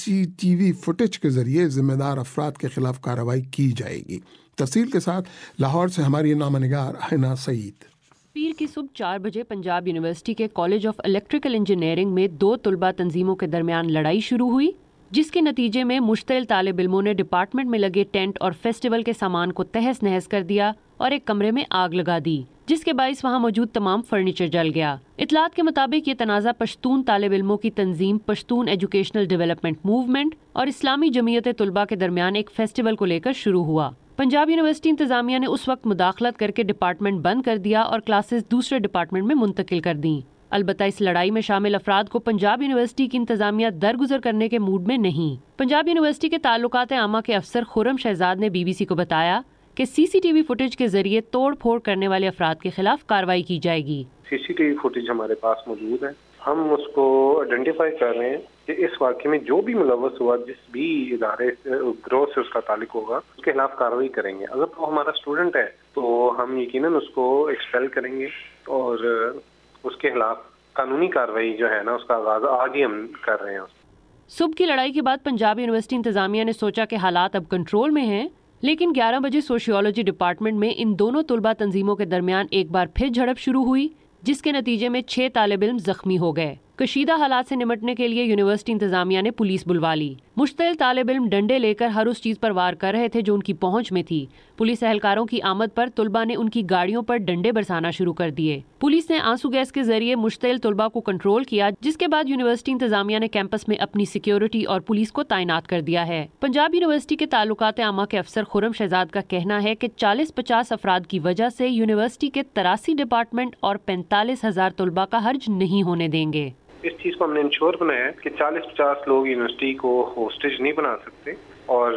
CCTV فوٹیج کے ذریعے ذمہ دار افراد کے خلاف کارروائی کی جائے گی۔ تفصیل کے ساتھ لاہور سے ہماری نامہ نگار حنا سعید۔ پیر کی صبح 4 بجے پنجاب یونیورسٹی کے کالج آف الیکٹریکل انجینئرنگ میں 2 طلبہ تنظیموں کے درمیان لڑائی شروع ہوئی، جس کے نتیجے میں مشتعل طالب علموں نے ڈپارٹمنٹ میں لگے ٹینٹ اور فیسٹیول کے سامان کو تہس نہس کر دیا اور ایک کمرے میں آگ لگا دی، جس کے باعث وہاں موجود تمام فرنیچر جل گیا۔ اطلاعات کے مطابق یہ تنازع پشتون طالب علموں کی تنظیم پشتون ایجوکیشنل ڈیولپمنٹ موومنٹ اور اسلامی جمعیت طلبہ کے درمیان ایک فیسٹیول کو لے کر شروع ہوا۔ پنجاب یونیورسٹی انتظامیہ نے اس وقت مداخلت کر کے ڈپارٹمنٹ بند کر دیا اور کلاسز دوسرے ڈپارٹمنٹ میں منتقل کر دیں۔ البتہ اس لڑائی میں شامل افراد کو پنجاب یونیورسٹی کی انتظامیہ درگزر کرنے کے موڈ میں نہیں۔ پنجاب یونیورسٹی کے تعلقات عامہ کے افسر خرم شہزاد نے BBC کو بتایا کہ CCTV فوٹیج کے ذریعے توڑ پھوڑ کرنے والے افراد کے خلاف کارروائی کی جائے گی۔ CCTV فوٹیج ہمارے پاس موجود ہے، ہم اس کو آئیڈینٹیفائی کر رہے ہیں کہ اس واقعے میں جو بھی ملوث ہوا، جس بھی ادارے گروہ سے اس کا تعلق ہوگا، اس کے خلاف کارروائی کریں گے۔ اگر وہ ہمارا اسٹوڈنٹ ہے تو ہم یقیناً اس کو ایکسپیل کریں گے اور اس کے خلاف قانونی کارروائی جو ہے نا اس کا آغاز آگے ہم کر رہے ہیں۔ صبح کی لڑائی کے بعد پنجاب یونیورسٹی انتظامیہ نے سوچا کہ حالات اب کنٹرول میں ہیں، لیکن 11 بجے سوشیولوجی ڈپارٹمنٹ میں ان دونوں طلبہ تنظیموں کے درمیان ایک بار پھر جھڑپ شروع ہوئی، جس کے نتیجے میں 6 طالب علم زخمی ہو گئے۔ کشیدہ حالات سے نمٹنے کے لیے یونیورسٹی انتظامیہ نے پولیس بلوا لی۔ مشتعل طالب علم ڈنڈے لے کر ہر اس چیز پر وار کر رہے تھے جو ان کی پہنچ میں تھی۔ پولیس اہلکاروں کی آمد پر طلبہ نے ان کی گاڑیوں پر ڈنڈے برسانا شروع کر دیے۔ پولیس نے آنسو گیس کے ذریعے مشتعل طلبہ کو کنٹرول کیا، جس کے بعد یونیورسٹی انتظامیہ نے کیمپس میں اپنی سیکیورٹی اور پولیس کو تعینات کر دیا ہے۔ پنجاب یونیورسٹی کے تعلقات عامہ کے افسر خرم شہزاد کا کہنا ہے کہ 40-50 افراد کی وجہ سے یونیورسٹی کے 83 ڈپارٹمنٹ اور 45,000 طلبہ کا حرج نہیں ہونے دیں گے۔ اس چیز کو ہم نے انشور بنایا ہے کہ 40-50 لوگ یونیورسٹی کو ہوسٹیج نہیں بنا سکتے اور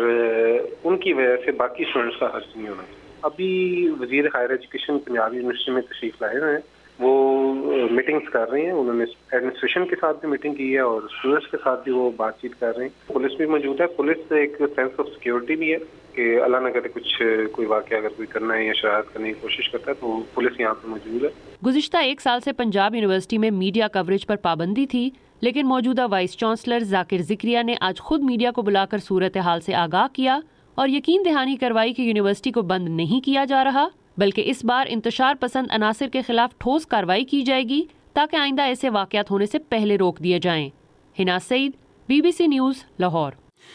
ان کی وجہ سے باقی اسٹوڈنٹس کا حرج نہیں ہونا۔ ابھی وزیر ہائر ایجوکیشن پنجاب یونیورسٹی میں تشریف لائے ہوئے ہیں، وہ میٹنگز کر رہے ہیں، انہوں نے ایڈمنسٹریشن کے ساتھ بھی میٹنگ کی ہے اور اسٹوڈنٹس کے ساتھ بھی وہ بات چیت کر رہے ہیں۔ پولیس بھی موجود ہے، پولیس سے ایک سینس آف سیکیورٹی بھی ہے کہ اللہ نہ کرے کوئی واقعہ اگر کوئی کرنا ہے یا شرارت کرنے کی کوشش کرتا ہے تو پولیس یہاں پہ موجود ہے۔ گزشتہ 1 سال سے پنجاب یونیورسٹی میں میڈیا کوریج پر پابندی تھی، لیکن موجودہ وائس چانسلر ذاکر ذکریہ نے آج خود میڈیا کو بلا کر صورتحال سے آگاہ کیا اور یقین دہانی کروائی کہ یونیورسٹی کو بند نہیں کیا جا رہا، بلکہ اس بار انتشار پسند عناصر کے خلاف ٹھوس کارروائی کی جائے گی تاکہ آئندہ ایسے واقعات ہونے سے پہلے روک دیے جائیں۔ Hina Saeed, BBC news, Lahore.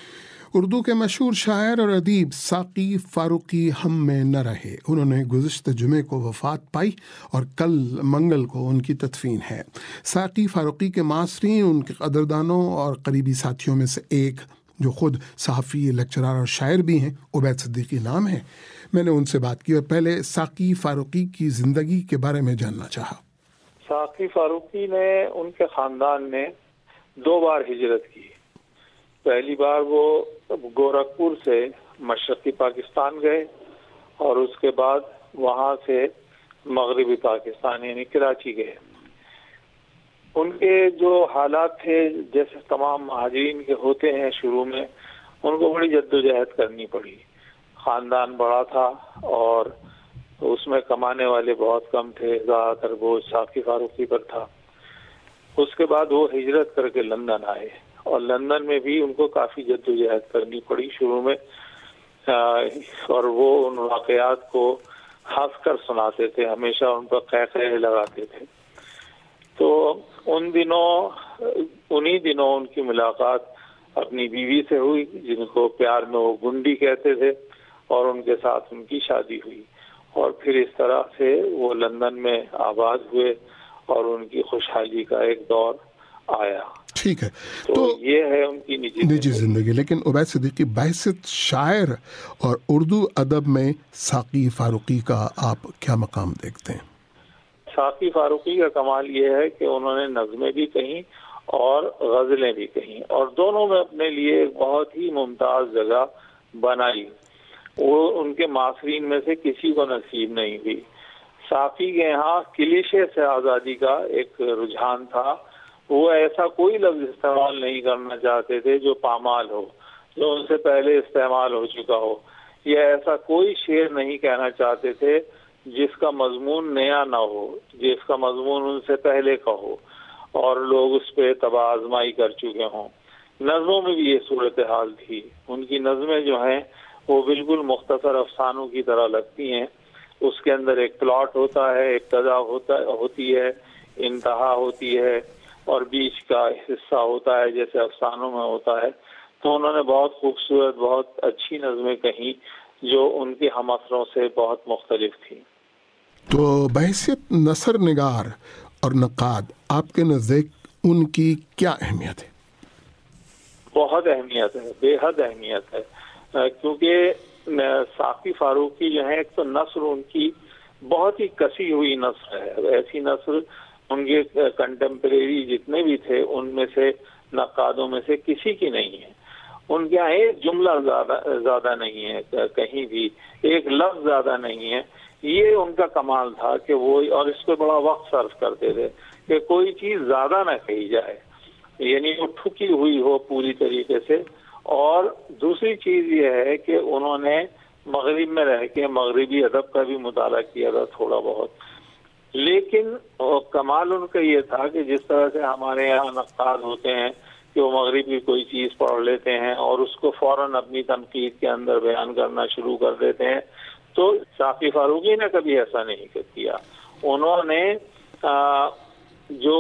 اردو کے مشہور شاعر اور ادیب ساقی فاروقی ہم میں نہ رہے۔ انہوں نے گزشتہ جمعے کو وفات پائی اور کل منگل کو ان کی تدفین ہے۔ ساقی فاروقی کے معاصرین ان کے قدردانوں اور قریبی ساتھیوں میں سے ایک، جو خود صحافی، لیکچرار اور شاعر بھی ہیں، عبید صدیقی نام ہے۔ میں نے ان سے بات کی اور پہلے ساقی فاروقی کی زندگی کے بارے میں جاننا چاہا۔ ساقی فاروقی نے، ان کے خاندان نے 2 بار ہجرت کی۔ پہلی بار وہ گورکھپور سے مشرقی پاکستان گئے اور اس کے بعد وہاں سے مغربی پاکستان یعنی کراچی گئے۔ ان کے جو حالات تھے جیسے تمام مہاجرین کے ہوتے ہیں شروع میں، ان کو بڑی جدوجہد کرنی پڑی۔ خاندان بڑا تھا اور اس میں کمانے والے بہت کم تھے، زیادہ تر بوجھ ساقی فاروقی پر تھا۔ اس کے بعد وہ ہجرت کر کے لندن آئے اور لندن میں بھی ان کو کافی جدوجہد کرنی پڑی شروع میں، اور وہ ان واقعات کو ہنس کر سناتے تھے، ہمیشہ ان پر قہقہے لگاتے تھے۔ تو انہی دنوں ان کی ملاقات اپنی بیوی سے ہوئی، جن کو پیار میں وہ گنڈی کہتے تھے، اور ان کے ساتھ ان کی شادی ہوئی، اور پھر اس طرح سے وہ لندن میں آباد ہوئے اور ان کی خوشحالی کا ایک دور آیا. ٹھیک ہے, تو یہ ہے ان کی نجی زندگی. لیکن عبید صدیقی, بحیثیت شاعر اور اردو ادب میں ساقی فاروقی کا آپ کیا مقام دیکھتے ہیں؟ ساقی فاروقی کا کمال یہ ہے کہ انہوں نے نظمیں بھی کہیں اور غزلیں بھی کہیں, اور دونوں میں اپنے لیے ایک بہت ہی ممتاز جگہ بنائی. وہ ان کے معاصرین میں سے کسی کو نصیب نہیں ہوئی. ساقی کے یہاں کلیشے سے آزادی کا ایک رجحان تھا. وہ ایسا کوئی لفظ استعمال نہیں کرنا چاہتے تھے جو پامال ہو, جو ان سے پہلے استعمال ہو چکا ہو, یا ایسا کوئی شعر نہیں کہنا چاہتے تھے جس کا مضمون نیا نہ ہو, جس کا مضمون ان سے پہلے کا ہو اور لوگ اس پہ تباہ آزمائی کر چکے ہوں. نظموں میں بھی یہ صورتحال تھی. ان کی نظمیں جو ہیں وہ بالکل مختصر افسانوں کی طرح لگتی ہیں. اس کے اندر ایک پلاٹ ہوتا ہے, ابتدا ہوتی ہے, انتہا ہوتی ہے, اور بیچ کا حصہ ہوتا ہے جیسے افسانوں میں ہوتا ہے. تو انہوں نے بہت خوبصورت, بہت اچھی نظمیں کہیں جو ان کے ہم اثروں سے بہت مختلف تھیں. تو بحیثیت نثر نگار اور نقاد آپ کے نزدیک ان کی کیا اہمیت ہے؟ بہت اہمیت ہے, بے حد اہمیت ہے. کیونکہ ساقی فاروقی جو ہیں, ایک تو نثر ان کی بہت ہی کسی ہوئی نثر ہے. ایسی نثر ان کے کنٹمپریری جتنے بھی تھے ان میں سے نقادوں میں سے کسی کی نہیں ہے. ان کے یہاں ایک جملہ زیادہ نہیں ہے, کہیں بھی ایک لفظ زیادہ نہیں ہے. یہ ان کا کمال تھا کہ وہ, اور اس پہ بڑا وقت صرف کرتے تھے کہ کوئی چیز زیادہ نہ کہی جائے, یعنی وہ ٹھکی ہوئی ہو پوری طریقے سے. اور دوسری چیز یہ ہے کہ انہوں نے مغرب میں رہ کے مغربی ادب کا بھی مطالعہ کیا تھا تھوڑا بہت. لیکن کمال ان کا یہ تھا کہ جس طرح سے ہمارے یہاں نقاد ہوتے ہیں کہ وہ مغرب کی کوئی چیز پڑھ لیتے ہیں اور اس کو فوراً اپنی تنقید کے اندر بیان کرنا شروع کر دیتے ہیں, تو ساقی فاروقی نے کبھی ایسا نہیں کیا. انہوں نے جو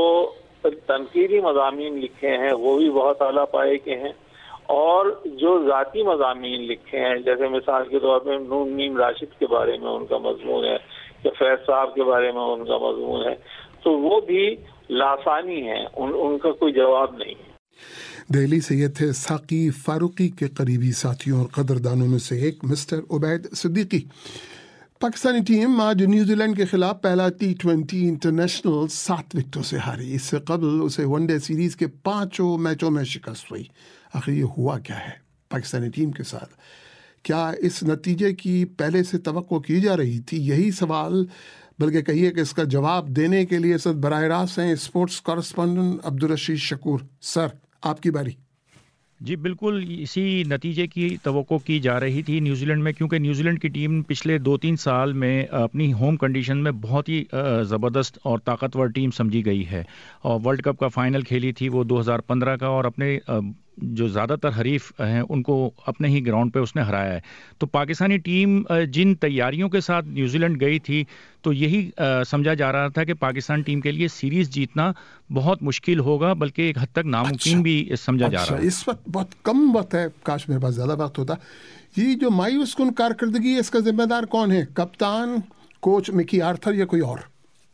تنقیدی مضامین لکھے ہیں وہ بھی بہت اعلیٰ پائے کے ہیں, اور جو ذاتی مضامین لکھے ہیں, جیسے مثال کے طور پہ نون میم راشد کے بارے میں ان کا مضمون ہے, یا فیض صاحب کے بارے میں ان کا مضمون ہے, تو وہ بھی لاسانی ہیں, ان کا کوئی جواب نہیں ہے. دہلی سے یہ تھے ساقی فاروقی کے قریبی ساتھیوں اور قدردانوں میں سے ایک مسٹر عبید صدیقی. پاکستانی ٹیم آج نیوزی لینڈ کے خلاف پہلا T20 انٹرنیشنل 7 وکٹوں سے ہاری. اس سے قبل اسے ون ڈے سیریز کے 5 میچوں میں شکست ہوئی. آخر یہ ہوا کیا ہے پاکستانی ٹیم کے ساتھ؟ کیا اس نتیجے کی پہلے سے توقع کی جا رہی تھی؟ یہی سوال, بلکہ کہیے کہ اس کا جواب دینے کے لیے ساتھ براہ راست ہیں sports correspondent Abdul Rashid Shakoor. Sir, آپ کی باری. جی بالکل اسی نتیجے کی توقع کی جا رہی تھی نیوزی لینڈ میں, کیونکہ نیوزی لینڈ کی ٹیم پچھلے 2-3 سال میں اپنی ہوم کنڈیشن میں بہت ہی زبردست اور طاقتور ٹیم سمجھی گئی ہے. اور ورلڈ کپ کا فائنل کھیلی تھی وہ 2015 کا, اور اپنے جو زیادہ تر حریف ہیں ان کو اپنے ہی گراؤنڈ پہ اس نے ہرایا ہے. تو پاکستانی ٹیم جن تیاریوں کے ساتھ نیوزی لینڈ گئی تھی, تو یہی سمجھا جا رہا تھا کہ پاکستان ٹیم کے لیے سیریز جیتنا بہت مشکل ہوگا, بلکہ ایک حد تک ناممکن بھی سمجھا جا رہا ہے. اس وقت بہت کم وقت ہے, کاش میرے پاس زیادہ وقت ہوتا. یہ جو مایوس کن کارکردگی ہے, اس کا ذمہ دار کون ہے؟ کپتان, کوچ مکی آرتھر, یا کوئی اور؟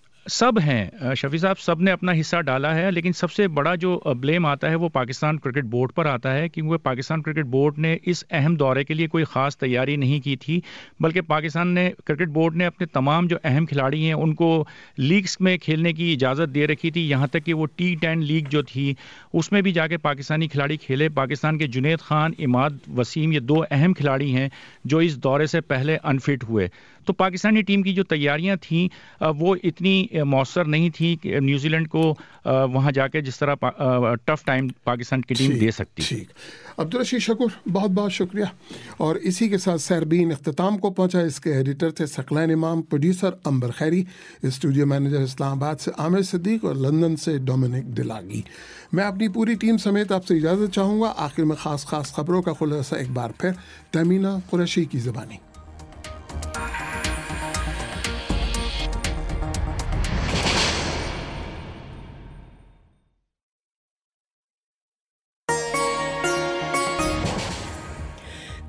سب ہیں شفیع صاحب, سب نے اپنا حصہ ڈالا ہے, لیکن سب سے بڑا جو بلیم آتا ہے وہ پاکستان کرکٹ بورڈ پر آتا ہے, کیونکہ پاکستان کرکٹ بورڈ نے اس اہم دورے کے لیے کوئی خاص تیاری نہیں کی تھی, بلکہ پاکستان نے کرکٹ بورڈ نے اپنے تمام جو اہم کھلاڑی ہیں ان کو لیگز میں کھیلنے کی اجازت دے رکھی تھی. یہاں تک کہ وہ T10 لیگ جو تھی اس میں بھی جا کے پاکستانی کھلاڑی کھیلے. پاکستان کے جنید خان, اماد وسیم, یہ 2 اہم کھلاڑی ہیں جو اس دورے سے پہلے انفٹ ہوئے. تو پاکستانی ٹیم کی جو تیاریاں تھیں وہ اتنی مؤثر نہیں تھی کہ نیوزی لینڈ کو وہاں جا کے جس طرح ٹف ٹائم پاکستان کی ٹیم دے سکتی. ٹھیک, عبدالرشید شکور, بہت بہت شکریہ. اور اسی کے ساتھ سیربین اختتام کو پہنچا. اس کے ایڈیٹر تھے Saqlain Imam, producer Amber Khairi, studio manager Islamabad سے عامر صدیق اور لندن سے ڈومینک ڈلاگی. میں اپنی پوری ٹیم سمیت آپ سے اجازت چاہوں گا. آخر میں خاص خبروں کا خلاصہ ایک بار پھر تمینہ قریشی کی زبانی.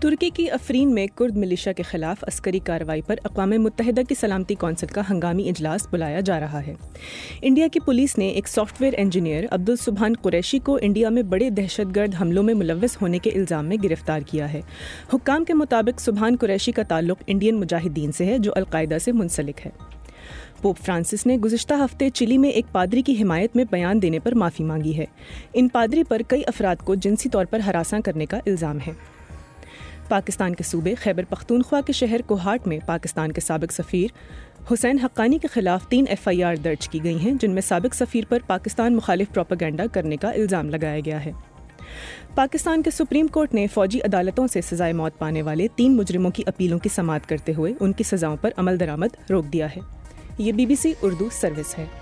ترکی کی افرین میں کرد ملیشیا کے خلاف عسکری کارروائی پر اقوام متحدہ کی سلامتی کونسل کا ہنگامی اجلاس بلایا جا رہا ہے۔ انڈیا کی پولیس نے ایک software engineer Abdul Subhan Qureshi کو انڈیا میں بڑے دہشت گرد حملوں میں ملوث ہونے کے الزام میں گرفتار کیا ہے۔ حکام کے مطابق سبحان قریشی کا تعلق انڈین مجاہدین سے ہے جو القاعدہ سے منسلک ہے۔ پوپ فرانسس نے گزشتہ ہفتے چلی میں ایک پادری کی حمایت میں بیان دینے پر معافی مانگی ہے۔ ان پادری پر کئی افراد کو جنسی طور پر ہراساں کرنے کا الزام ہے۔ پاکستان کے صوبے خیبر پختونخوا کے شہر کوہاٹ میں پاکستان کے سابق سفیر حسین حقانی کے خلاف 3 FIR درج کی گئی ہیں، جن میں سابق سفیر پر پاکستان مخالف پروپیگنڈا کرنے کا الزام لگایا گیا ہے۔ پاکستان کے سپریم کورٹ نے فوجی عدالتوں سے سزائے موت پانے والے 3 مجرموں کی اپیلوں کی سماعت کرتے ہوئے ان کی سزاؤں پر عمل درآمد روک دیا ہے۔ یہ BBC اردو سروس ہے۔